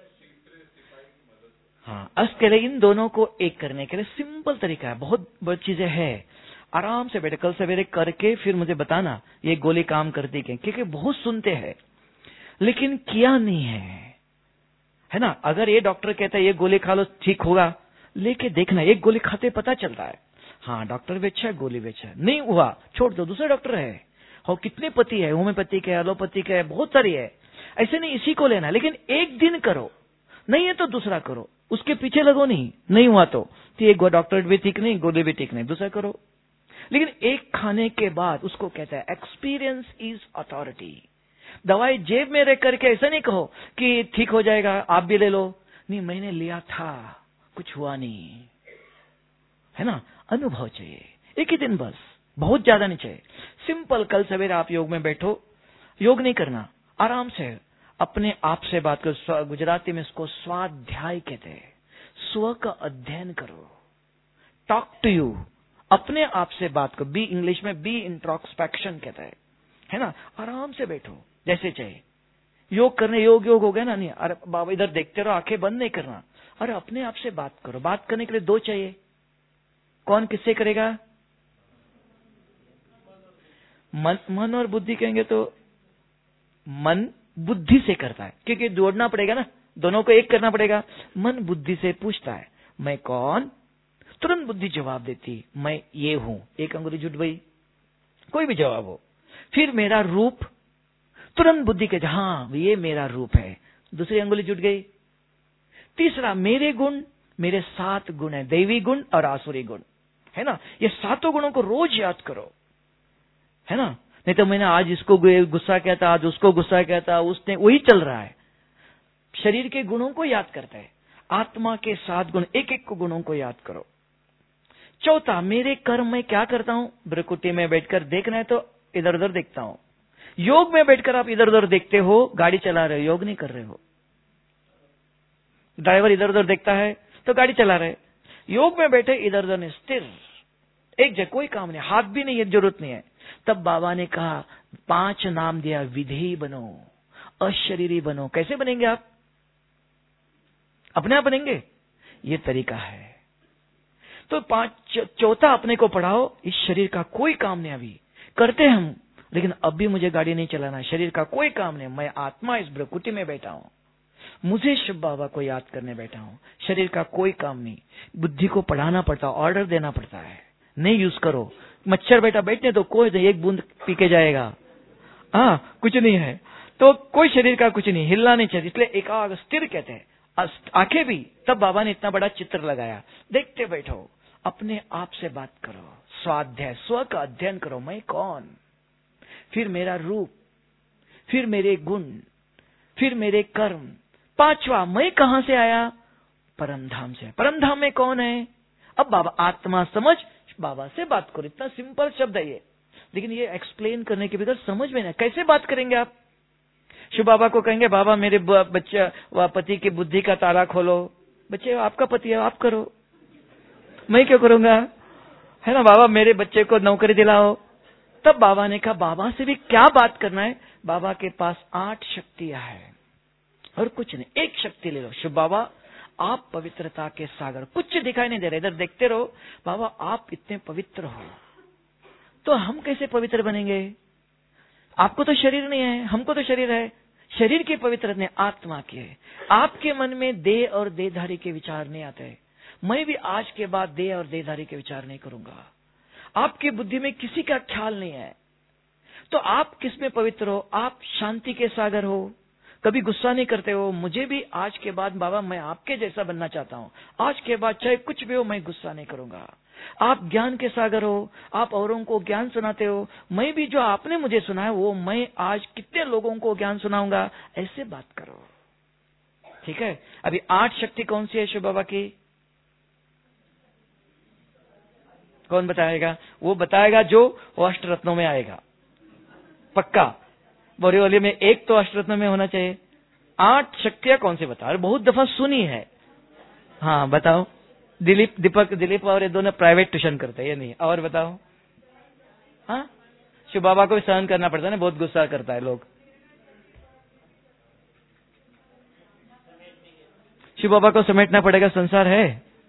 इसके लिए इन दोनों को एक करने के लिए सिंपल तरीका है, बहुत बड़ी चीजें हैं। आराम से बैठे, कल सवेरे करके फिर मुझे बताना ये गोली काम करती क्या, क्योंकि बहुत सुनते हैं लेकिन किया नहीं है ना? अगर ये डॉक्टर कहता है ये गोली खा लो ठीक होगा, लेके देखना, एक गोली खाते पता चलता है। हाँ, डॉक्टर भी अच्छा है, गोली भी अच्छा है, नहीं हुआ छोड़ दो, दूसरे डॉक्टर है। और कितने पति है, होम्योपैथिक है, एलोपैथिक है, बहुत सारी है। ऐसे नहीं इसी को लेना, लेकिन एक दिन करो, नहीं है तो दूसरा करो, उसके पीछे लगो नहीं हुआ तो एक डॉक्टर भी ठीक नहीं, गोली भी ठीक नहीं, दूसरा करो। लेकिन एक खाने के बाद उसको कहता है एक्सपीरियंस इज अथॉरिटी। दवाई जेब में रख करके ऐसा नहीं कहो कि ठीक हो जाएगा, आप भी ले लो। नहीं, मैंने लिया था, कुछ हुआ नहीं, है ना? अनुभव चाहिए, एक ही दिन बस, बहुत ज्यादा नहीं चाहिए। सिंपल, कल सवेरे आप योग में बैठो, योग नहीं करना, आराम से अपने आप से बात करो। गुजराती में इसको स्वाध्याय कहते हैं। स्व का अध्ययन करो, टॉक टू यू, अपने आप से बात करो। बी, इंग्लिश में बी इंट्रोस्पेक्शन कहता है ना? आराम से बैठो जैसे चाहिए। योग करने, योग हो गया ना? नहीं, अरे बाबा इधर देखते रहो, आंखें बंद नहीं करना। अरे अपने आप से बात करो। बात करने के लिए दो चाहिए, कौन किससे करेगा? मन और बुद्धि कहेंगे तो मन बुद्धि से करता है, क्योंकि जोड़ना पड़ेगा ना, दोनों को एक करना पड़ेगा। मन बुद्धि से पूछता है मैं कौन, तुरंत बुद्धि जवाब देती मैं ये हूं, एक अंगुली जुट गई, कोई भी जवाब हो। फिर मेरा रूप, तुरंत बुद्धि कहती हाँ ये मेरा रूप है, दूसरी अंगुली जुट गई। तीसरा मेरे गुण, मेरे 7 गुण है, दैवी गुण और आसुरी गुण, है ना? ये 7 गुणों को रोज याद करो, है ना? नहीं तो मैंने आज इसको गुस्सा किया था, आज उसको गुस्सा किया था, उसने, वही चल रहा है। शरीर के गुणों को याद करता है, आत्मा के 7 गुण, एक एक को गुणों को याद करो। चौथा, मेरे कर्म में क्या करता हूं? ब्रकुटी में बैठकर देखना है तो इधर उधर देखता हूं। योग में बैठकर आप इधर उधर देखते हो, गाड़ी चला रहे हो, योग नहीं कर रहे हो। ड्राइवर इधर उधर देखता है तो गाड़ी चला रहे। योग में बैठे इधर उधर नहीं, स्थिर एक जगह, कोई काम नहीं, हाथ भी नहीं है, जरूरत नहीं है। तब बाबा ने कहा 5 नाम दिया, विधेय बनो, अशरीरी बनो। कैसे बनेंगे आप? अपने आप बनेंगे, ये तरीका है। तो चौथा अपने को पढ़ाओ, इस शरीर का कोई काम नहीं, अभी करते हम, लेकिन अब भी मुझे गाड़ी नहीं चलाना, शरीर का कोई काम नहीं, मैं आत्मा इस ब्रकुटी में बैठा हूं, मुझे शिव बाबा को याद करने बैठा हूं, शरीर का कोई काम नहीं। बुद्धि को पढ़ाना पड़ता, ऑर्डर देना पड़ता है, नहीं यूज करो। मच्छर बेटा बैठने तो कोई नहीं, एक बूंद पी के जाएगा, हाँ कुछ नहीं है, तो कोई शरीर का कुछ नहीं, हिलना नहीं चाहिए, इसलिए एकाग्र स्थिर कहते हैं। आंखें भी, तब बाबा ने इतना बड़ा चित्र लगाया, देखते बैठो, अपने आप से बात करो, स्वाध्याय, स्व का अध्ययन करो, मैं कौन, फिर मेरा रूप, फिर मेरे गुण, फिर मेरे कर्म। 5वां, मैं कहां से आया? परमधाम से। परमधाम में कौन है? अब बाबा आत्मा समझ, बाबा से बात करो, इतना सिंपल शब्द है ये, लेकिन ये एक्सप्लेन करने के बगैर समझ में नहीं। कैसे बात करेंगे आप? शिव बाबा को कहेंगे बाबा मेरे बच्चे पति की बुद्धि का ताला खोलो, बच्चे आपका पति है, आप करो, मैं क्यों करूंगा, है ना? बाबा मेरे बच्चे को नौकरी दिलाओ। तब बाबा ने कहा बाबा से भी क्या बात करना है? बाबा के पास 8 शक्तियां हैं और कुछ नहीं, एक शक्ति ले लो। शिव बाबा आप पवित्रता के सागर, कुछ दिखाई नहीं दे रहा, इधर देखते रहो, बाबा आप इतने पवित्र हो, तो हम कैसे पवित्र बनेंगे? आपको तो शरीर नहीं है, हमको तो शरीर है, शरीर की पवित्रता ने आत्मा की है। आपके मन में देह और देहधारी के विचार नहीं आते, मैं भी आज के बाद देह और देहधारी के विचार नहीं करूंगा। आपकी बुद्धि में किसी का ख्याल नहीं है, तो आप किस में पवित्र हो? आप शांति के सागर हो, कभी गुस्सा नहीं करते हो। मुझे भी आज के बाद बाबा मैं आपके जैसा बनना चाहता हूँ, आज के बाद चाहे कुछ भी हो मैं गुस्सा नहीं करूंगा। आप ज्ञान के सागर हो, आप औरों को ज्ञान सुनाते हो, मैं भी जो आपने मुझे सुना है वो मैं आज कितने लोगों को ज्ञान सुनाऊंगा, ऐसे बात करो। ठीक है, अभी 8 शक्ति कौन सी है शिव बाबा की? कौन बताएगा? वो बताएगा जो वो अष्टरत्नों में आएगा, पक्का। बोरीवली में एक तो अष्टरत्न में होना चाहिए। 8 शक्तियां कौन से बता? बहुत दफा सुनी है। हाँ बताओ। दिलीप और ये दोनों प्राइवेट ट्यूशन करते हैं, ये नहीं। और बताओ। हाँ, शिव बाबा को भी सहन करना पड़ता है ना, बहुत गुस्सा करता है लोग। शिव बाबा को समेटना पड़ेगा, संसार है।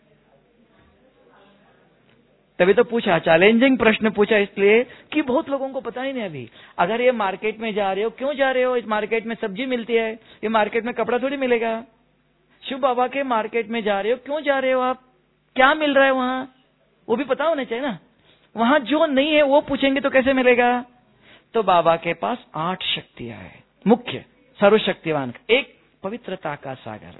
तभी तो पूछा, चैलेंजिंग प्रश्न पूछा इसलिए कि बहुत लोगों को पता ही नहीं अभी। अगर ये मार्केट में जा रहे हो, क्यों जा रहे हो? इस मार्केट में सब्जी मिलती है, ये मार्केट में कपड़ा थोड़ी मिलेगा। शिव बाबा के मार्केट में जा रहे हो, क्यों जा रहे हो आप? क्या मिल रहा है वहां, वो भी पता होना चाहिए ना। वहां जो नहीं है वो पूछेंगे तो कैसे मिलेगा? तो बाबा के पास 8 शक्तियां है मुख्य, सर्वशक्तिवान। एक पवित्रता का सागर,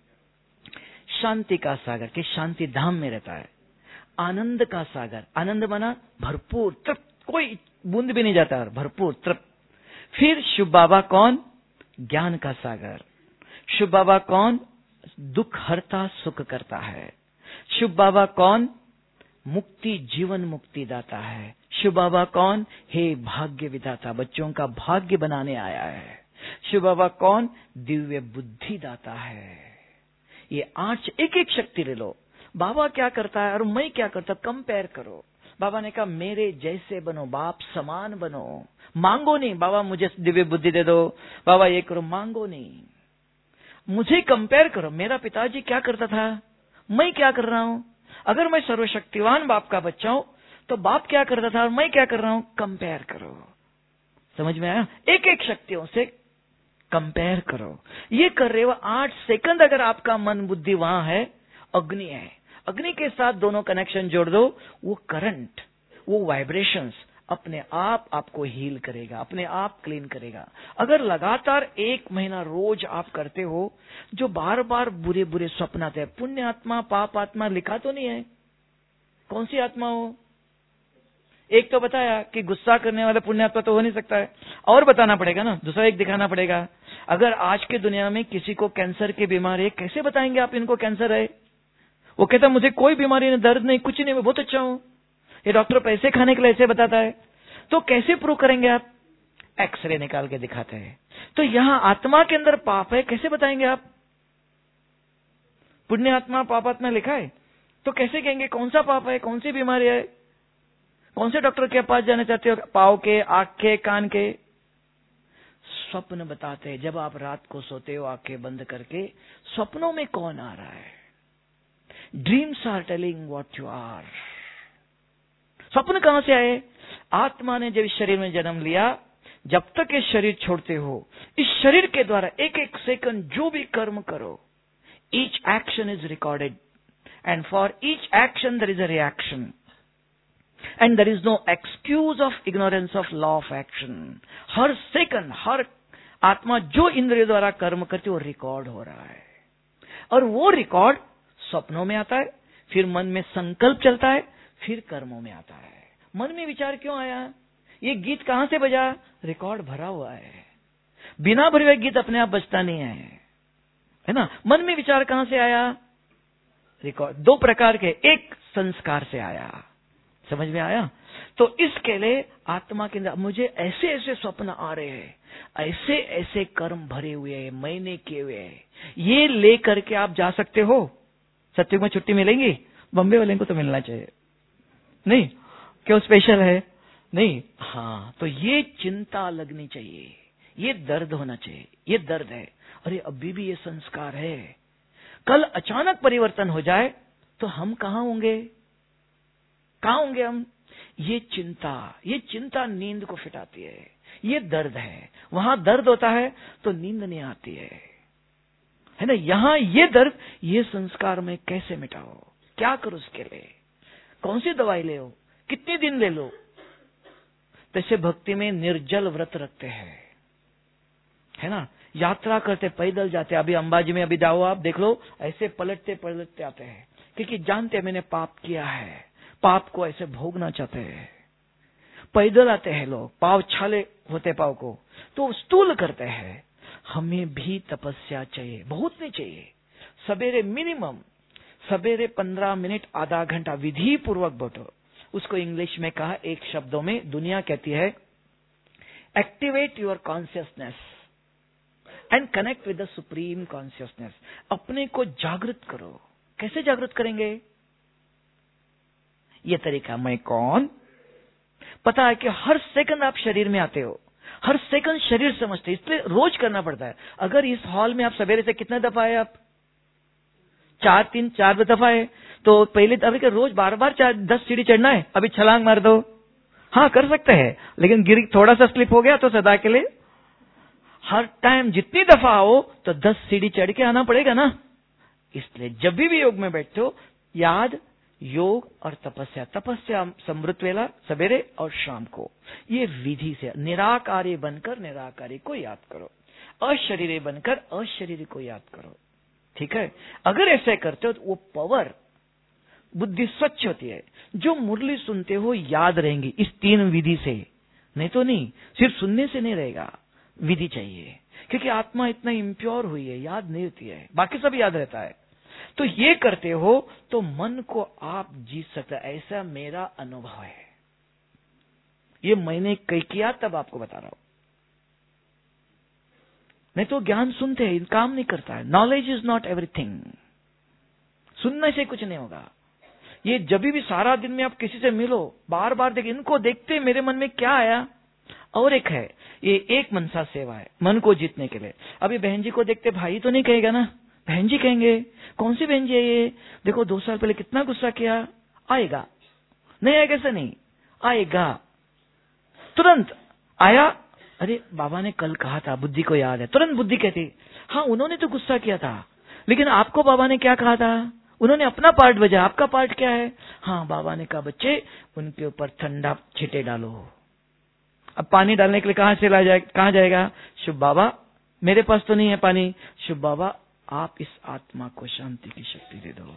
शांति का सागर कि शांति धाम में रहता है। आनंद का सागर, आनंद माना भरपूर तृप्त, कोई बूंद भी नहीं जाता, भरपूर तृप्त। फिर शिव बाबा कौन? ज्ञान का सागर। शिव बाबा कौन? दुख हरता सुख करता है। शिव बाबा कौन? मुक्ति, जीवन मुक्ति दाता है। शिव बाबा कौन? हे भाग्य विधाता, बच्चों का भाग्य बनाने आया है। शिव बाबा कौन? दिव्य बुद्धि दाता है। ये 8 एक एक शक्ति ले लो। बाबा क्या करता है और मैं क्या करता, कंपेयर करो। बाबा ने कहा मेरे जैसे बनो, बाप समान बनो। मांगो नहीं बाबा मुझे दिव्य बुद्धि दे दो, बाबा ये करो, मांगो नहीं। मुझे कंपेयर करो, मेरा पिताजी क्या करता था, मैं क्या कर रहा हूं। अगर मैं सर्वशक्तिवान बाप का बच्चा हूं तो बाप क्या करता था और मैं क्या कर रहा हूं, कंपेयर करो। समझ में आया? एक एक शक्तियों से कंपेयर करो। ये कर रहे हो 8 सेकंड। अगर आपका मन बुद्धि वहां है, अग्नि है, अग्नि के साथ दोनों कनेक्शन जोड़ दो, वो करंट, वो वाइब्रेशंस अपने आप आपको हील करेगा, अपने आप क्लीन करेगा। अगर लगातार 1 महीना रोज आप करते हो, जो बार बार बुरे बुरे स्वप्न आते हैं, पुण्य आत्मा पाप आत्मा लिखा तो नहीं है, कौन सी आत्मा हो? एक तो बताया कि गुस्सा करने वाला पुण्य आत्मा तो हो नहीं सकता है, और बताना पड़ेगा ना, दूसरा एक दिखाना पड़ेगा। अगर आज के दुनिया में किसी को कैंसर की बीमारी है, कैसे बताएंगे आप इनको कैंसर है? वो कहता मुझे कोई बीमारी नहीं, दर्द नहीं, कुछ नहीं, मैं बहुत अच्छा हूं। ये डॉक्टर पैसे खाने के लिए ऐसे बताता है, तो कैसे प्रूव करेंगे आप? एक्सरे निकाल के दिखाते हैं। तो यहां आत्मा के अंदर पाप है, कैसे बताएंगे आप? पुण्य आत्मा पाप आत्मा लिखा है, तो कैसे कहेंगे कौन सा पाप है, कौन सी बीमारी है? कौन से डॉक्टर के पास जाना चाहते हो? पाँव के, आंख के, कान के? स्वप्न बताते हैं। जब आप रात को सोते हो आंखें बंद करके, स्वप्नों में कौन आ रहा है? Dreams are telling what you are. स्वप्न कहां से आए? आत्मा ने जब इस शरीर में जन्म लिया, जब तक ये शरीर छोड़ते हो, इस शरीर के द्वारा एक एक सेकंड जो भी कर्म करो, each action is recorded and for each action there is a reaction and there is no excuse of ignorance of law of action. हर सेकंड, हर आत्मा जो इंद्रिय द्वारा कर्म करती है वो रिकॉर्ड हो रहा है, और वो रिकॉर्ड स्वप्नों में आता है, फिर मन में संकल्प चलता है, फिर कर्मों में आता है। मन में विचार क्यों आया? ये गीत कहां से बजा? रिकॉर्ड भरा हुआ है। बिना भरे हुए गीत अपने आप बजता नहीं है ना? मन में विचार कहां से आया? रिकॉर्ड। 2 प्रकार के, एक संस्कार से आया। समझ में आया? तो इसके लिए आत्मा के अंदर मुझे ऐसे ऐसे स्वप्न आ रहे हैं, ऐसे ऐसे कर्म भरे हुए हैं, मैंने किए हुए हैं, ये ले करके आप जा सकते हो। सत्युग में छुट्टी मिलेंगी? बम्बे वाले को तो मिलना चाहिए, नहीं? क्यों स्पेशल है? नहीं। हाँ, तो ये चिंता लगनी चाहिए, ये दर्द होना चाहिए, ये दर्द है, अरे अभी भी ये संस्कार है। कल अचानक परिवर्तन हो जाए तो हम कहां होंगे? कहां होंगे हम? ये चिंता नींद को फिटाती है, ये दर्द है। वहां दर्द होता है तो नींद नहीं आती है ना? यहां ये दर्द, ये संस्कार में कैसे मिटाओ? क्या करो उसके लिए? कौन सी दवाई ले? कितने दिन ले लो। तैसे भक्ति में निर्जल व्रत रखते हैं, है ना, यात्रा करते, पैदल जाते। अभी अंबाजी में अभी जाओ आप, देख लो, ऐसे पलटते पलटते आते हैं, क्योंकि जानते हैं मैंने पाप किया है, पाप को ऐसे भोगना चाहते हैं। पैदल आते हैं लोग, पाव छाले होते पाव को, तो स्थूल करते हैं। हमें भी तपस्या चाहिए, बहुत नहीं चाहिए। सवेरे मिनिमम, सवेरे 15 मिनट, आधा घंटा विधि पूर्वक बैठो। उसको इंग्लिश में कहा, एक शब्दों में दुनिया कहती है, activate your consciousness and connect with the supreme consciousness. अपने को जागृत करो। कैसे जागृत करेंगे? ये तरीका, मैं कौन, पता है कि हर सेकंड आप शरीर में आते हो, हर सेकंड शरीर समझते, इसलिए रोज करना पड़ता है। अगर इस हॉल में आप सवेरे से कितने दफा आए आप? 4 दफा है, तो पहले अभी के रोज बार 10 सीढ़ी चढ़ना है, अभी छलांग मार दो। हाँ कर सकते हैं, लेकिन गिर थोड़ा सा स्लिप हो गया तो सदा के लिए। हर टाइम जितनी दफा आओ तो 10 सीढ़ी चढ़ के आना पड़ेगा ना। इसलिए जब भी योग में बैठते हो, याद योग और तपस्या, तपस्या समृत वेला सवेरे और शाम को, ये विधि से निराकारी बनकर निराकारी को याद करो, अशरीरी बनकर अशरीरी को याद करो। ठीक है, अगर ऐसे करते हो तो वो पावर, बुद्धि स्वच्छ होती है। जो मुरली सुनते हो याद रहेंगी इस 3 विधि से, नहीं तो नहीं, सिर्फ सुनने से नहीं रहेगा, विधि चाहिए। क्योंकि आत्मा इतना इम्प्योर हुई है, याद नहीं होती है, बाकी सब याद रहता है। तो ये करते हो तो मन को आप जीत सकते, ऐसा मेरा अनुभव है। ये मैंने कई किया तब आपको बता रहा हूं, नहीं तो ज्ञान सुनते हैं, काम नहीं करता है। नॉलेज इज नॉट एवरीथिंग, सुनने से कुछ नहीं होगा। ये जब भी सारा दिन में आप किसी से मिलो, बार बार देख, इनको देखते मेरे मन में क्या आया। और एक है, ये एक मनसा सेवा है, मन को जीतने के लिए। अभी बहन जी को देखते भाई तो नहीं कहेगा ना, बहन जी कहेंगे। कौन सी बहन जी है ये? देखो 2 साल पहले कितना गुस्सा किया। आएगा, नहीं आएगा, कैसे नहीं आएगा, तुरंत आया। अरे बाबा ने कल कहा था, बुद्धि को याद है, तुरंत बुद्धि कहती हाँ उन्होंने तो गुस्सा किया था, लेकिन आपको बाबा ने क्या कहा था? उन्होंने अपना पार्ट बजाया, आपका पार्ट क्या है? हाँ बाबा ने कहा बच्चे उनके ऊपर ठंडा छींटे डालो। अब पानी डालने के लिए कहाँ जाएगा? शुभ बाबा मेरे पास तो नहीं है पानी। शुभ बाबा आप इस आत्मा को शांति की शक्ति दे दो।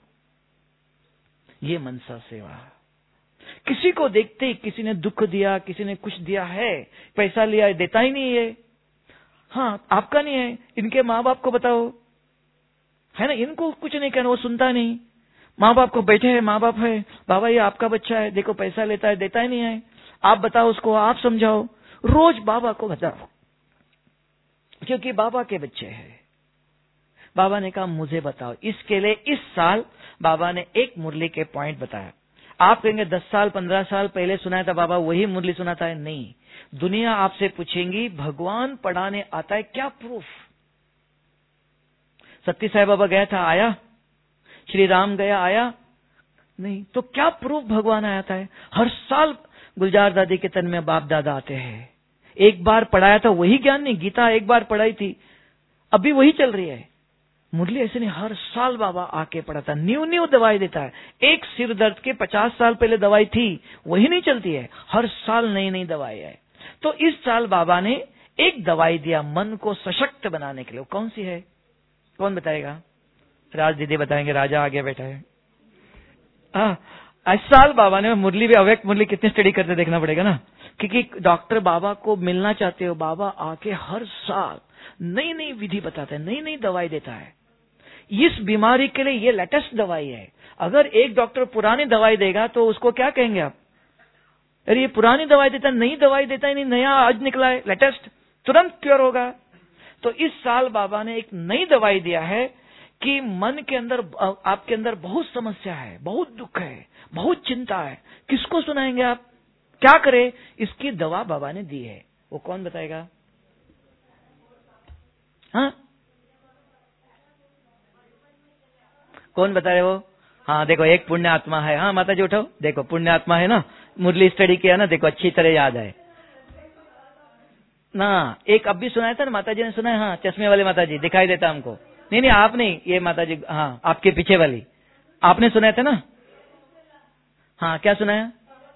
ये मनसा सेवा। किसी को देखते ही, किसी ने दुख दिया, किसी ने कुछ दिया है, पैसा लिया है, देता ही नहीं है। हाँ आपका नहीं है, इनके माँ बाप को बताओ, है ना, इनको कुछ नहीं कहना, वो सुनता नहीं। माँ बाप को बैठे हैं, माँ बाप है, बाबा ये आपका बच्चा है, देखो पैसा लेता है, देता ही नहीं है, आप बताओ उसको, आप समझाओ। रोज बाबा को बताओ, क्योंकि बाबा के बच्चे हैं। बाबा ने कहा मुझे बताओ। इसके लिए इस साल बाबा ने एक मुरली के पॉइंट बताया। आप कहेंगे 10 साल 15 साल पहले सुनाया था बाबा, वही मुरली सुनाता है? नहीं, दुनिया आपसे पूछेंगी भगवान पढ़ाने आता है, क्या प्रूफ? सत्य साई बाबा गया था, आया? श्री राम गया, आया? नहीं, तो क्या प्रूफ भगवान आया था? हर साल गुलजार दादी के तन में बाप दादा आते हैं। एक बार पढ़ाया था वही ज्ञान नहीं, गीता एक बार पढ़ाई थी, अभी वही चल रही है। मुरली ऐसे नहीं, हर साल बाबा आके पढ़ाता, न्यू दवाई देता है। एक सिर दर्द के 50 साल पहले दवाई थी, वही नहीं चलती है, हर साल नई नई दवाई है। तो इस साल बाबा ने एक दवाई दिया मन को सशक्त बनाने के लिए। कौन सी है? कौन बताएगा? राज दीदी बताएंगे, राजा आगे बैठा है। इस साल बाबा ने मुरली भी, अव्यक्त मुरली कितनी स्टडी करते देखना पड़ेगा ना, क्योंकि डॉक्टर बाबा को मिलना चाहते हो, बाबा आके हर साल नई नई विधि बताता है, नई नई दवाई देता है। इस बीमारी के लिए ये लेटेस्ट दवाई है। अगर एक डॉक्टर पुरानी दवाई देगा तो उसको क्या कहेंगे आप? अरे ये पुरानी दवाई देता है, नई दवाई देता है नहीं, नया आज निकला है लेटेस्ट, तुरंत क्योर होगा। तो इस साल बाबा ने एक नई दवाई दिया है कि मन के अंदर, आपके अंदर बहुत समस्या है, बहुत दुख है, बहुत चिंता है, किसको सुनाएंगे आप? क्या करें? इसकी दवा बाबा ने दी है। वो कौन बताएगा? हाँ कौन बता रहे वो? हाँ देखो, एक पुण्य आत्मा है। हाँ माता जी उठो, देखो पुण्य आत्मा है ना, मुरली स्टडी किया ना, देखो अच्छी तरह याद है ना। एक अब भी सुनाया था ना, माता जी ने सुनाया। हाँ चश्मे वाली माता जी, दिखाई देता हमको। नहीं आप नहीं, ये माता जी, हाँ आपके पीछे वाली, आपने सुनाया था ना। हाँ क्या सुनाया?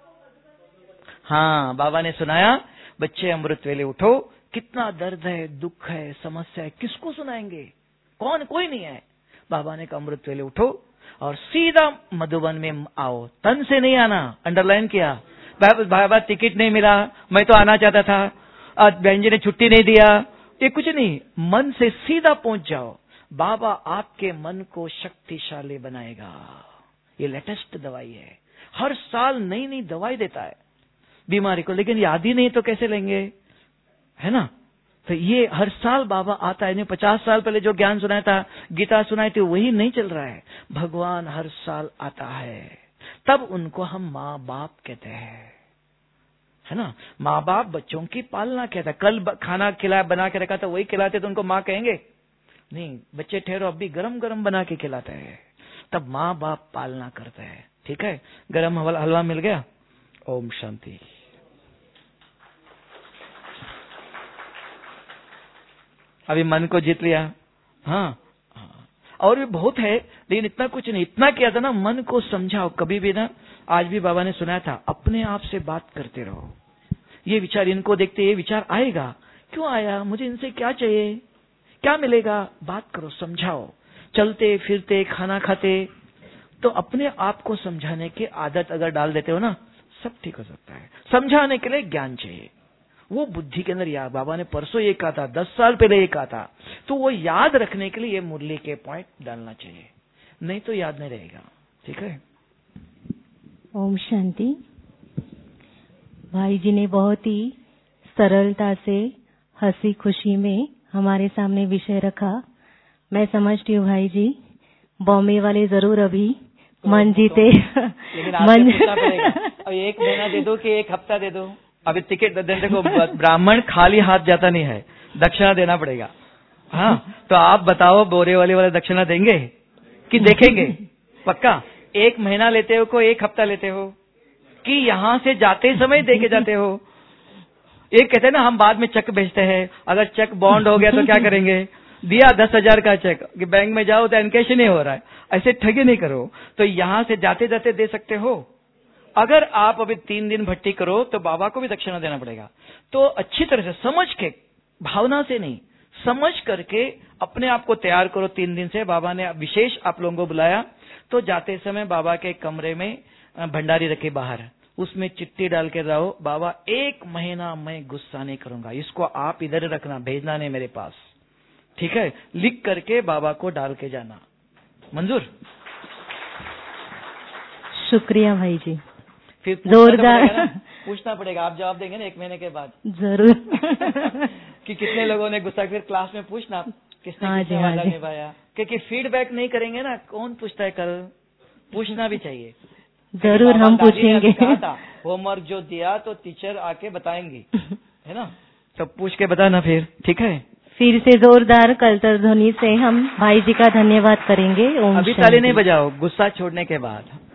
हाँ, बाबा ने सुनाया, बच्चे अमृत वेले उठो, कितना दर्द है, दुख है, समस्या है, किसको सुनाएंगे? कौन? कोई नहीं है। बाबा ने कहा अमृत वेले उठो और सीधा मधुबन में आओ, तन से नहीं आना। अंडरलाइन किया। बाबा टिकट नहीं मिला, मैं तो आना चाहता था, आज बहन जी ने छुट्टी नहीं दिया, ये कुछ नहीं, मन से सीधा पहुंच जाओ। बाबा आपके मन को शक्तिशाली बनाएगा। ये लेटेस्ट दवाई है, हर साल नई नई दवाई देता है बीमारी को, लेकिन याद ही नहीं तो कैसे लेंगे, है ना? तो ये हर साल बाबा आता है। 50 साल पहले जो ज्ञान सुनाया था, गीता सुनाई थी, वही नहीं चल रहा है। भगवान हर साल आता है, तब उनको हम माँ बाप कहते हैं, है ना? माँ बाप बच्चों की पालना कहता है। कल खाना खिलाया, बना के रखा था, वही खिलाते तो उनको माँ कहेंगे? नहीं, बच्चे ठहरो, अब भी गरम गरम बना के खिलाते हैं, तब माँ बाप पालना करते हैं। ठीक है, गरम हलवा मिल गया। ओम शांति। अभी मन को जीत लिया। हाँ, और भी बहुत है, लेकिन इतना कुछ नहीं। इतना किया था ना, मन को समझाओ। कभी भी ना, आज भी बाबा ने सुनाया था, अपने आप से बात करते रहो। ये विचार, इनको देखते ये विचार आएगा, क्यों आया, मुझे इनसे क्या चाहिए, क्या मिलेगा, बात करो, समझाओ। चलते फिरते, खाना खाते, तो अपने आप को समझाने की आदत अगर डाल देते हो ना, सब ठीक हो सकता है। समझाने के लिए ज्ञान चाहिए, वो बुद्धि के अंदर याद। बाबा ने परसों ये कहा था, 10 साल पहले ये कहा था, तो वो याद रखने के लिए ये मुरली के पॉइंट डालना चाहिए, नहीं तो याद नहीं रहेगा। ठीक है। ओम शांति। भाई जी ने बहुत ही सरलता से, हंसी खुशी में हमारे सामने विषय रखा। मैं समझती हूँ भाई जी, बॉम्बे वाले जरूर अभी तो मन जीते। लेकिन आपसे पूछना पड़ेगा, अब 1 महीना दे दो कि 1 हफ्ता दे दो? अभी टिकट देने को ब्राह्मण खाली हाथ जाता नहीं है, दक्षिणा देना पड़ेगा। हाँ, तो आप बताओ, बोरे वाले दक्षिणा देंगे कि देखेंगे? पक्का 1 महीना लेते हो को 1 हफ्ता लेते हो, कि यहाँ से जाते समय दे के जाते हो? एक कहते हैं ना, हम बाद में चेक भेजते हैं, अगर चेक बॉन्ड हो गया तो क्या करेंगे? दिया 10,000 का चेक कि बैंक में जाओ तो एनकैश नहीं हो रहा है, ऐसे ठगी नहीं करो। तो यहाँ से जाते जाते दे सकते हो। अगर आप अभी 3 दिन भट्टी करो तो बाबा को भी दक्षिणा देना पड़ेगा। तो अच्छी तरह से समझ के, भावना से नहीं, समझ करके अपने आप को तैयार करो। 3 दिन से बाबा ने विशेष आप लोगों को बुलाया, तो जाते समय बाबा के कमरे में भंडारी रखे बाहर, उसमें चिट्ठी डाल के रहो, बाबा 1 महीना मैं गुस्सा नहीं करूंगा, इसको आप इधर रखना, भेजना नहीं मेरे पास। ठीक है, लिख करके बाबा को डाल के जाना। मंजूर? शुक्रिया भाई जी। फिर जोरदार पूछना पड़ेगा, आप जवाब देंगे ना 1 महीने के बाद? जरूर। कि कितने लोगों ने गुस्सा, फिर क्लास में पूछना किसने किसने वादा निभाया, क्योंकि फीडबैक नहीं करेंगे ना, कौन पूछता है? कल पूछना भी चाहिए। जरूर हम पूछेंगे। होमवर्क जो दिया तो टीचर आके बताएंगी, है ना? तो पूछ के बताना फिर। ठीक है, फिर से जोरदार कलतर ध्वनि से हम भाई जी का धन्यवाद करेंगे। ओम अभी ताली नहीं बजाओ, गुस्सा छोड़ने के बाद।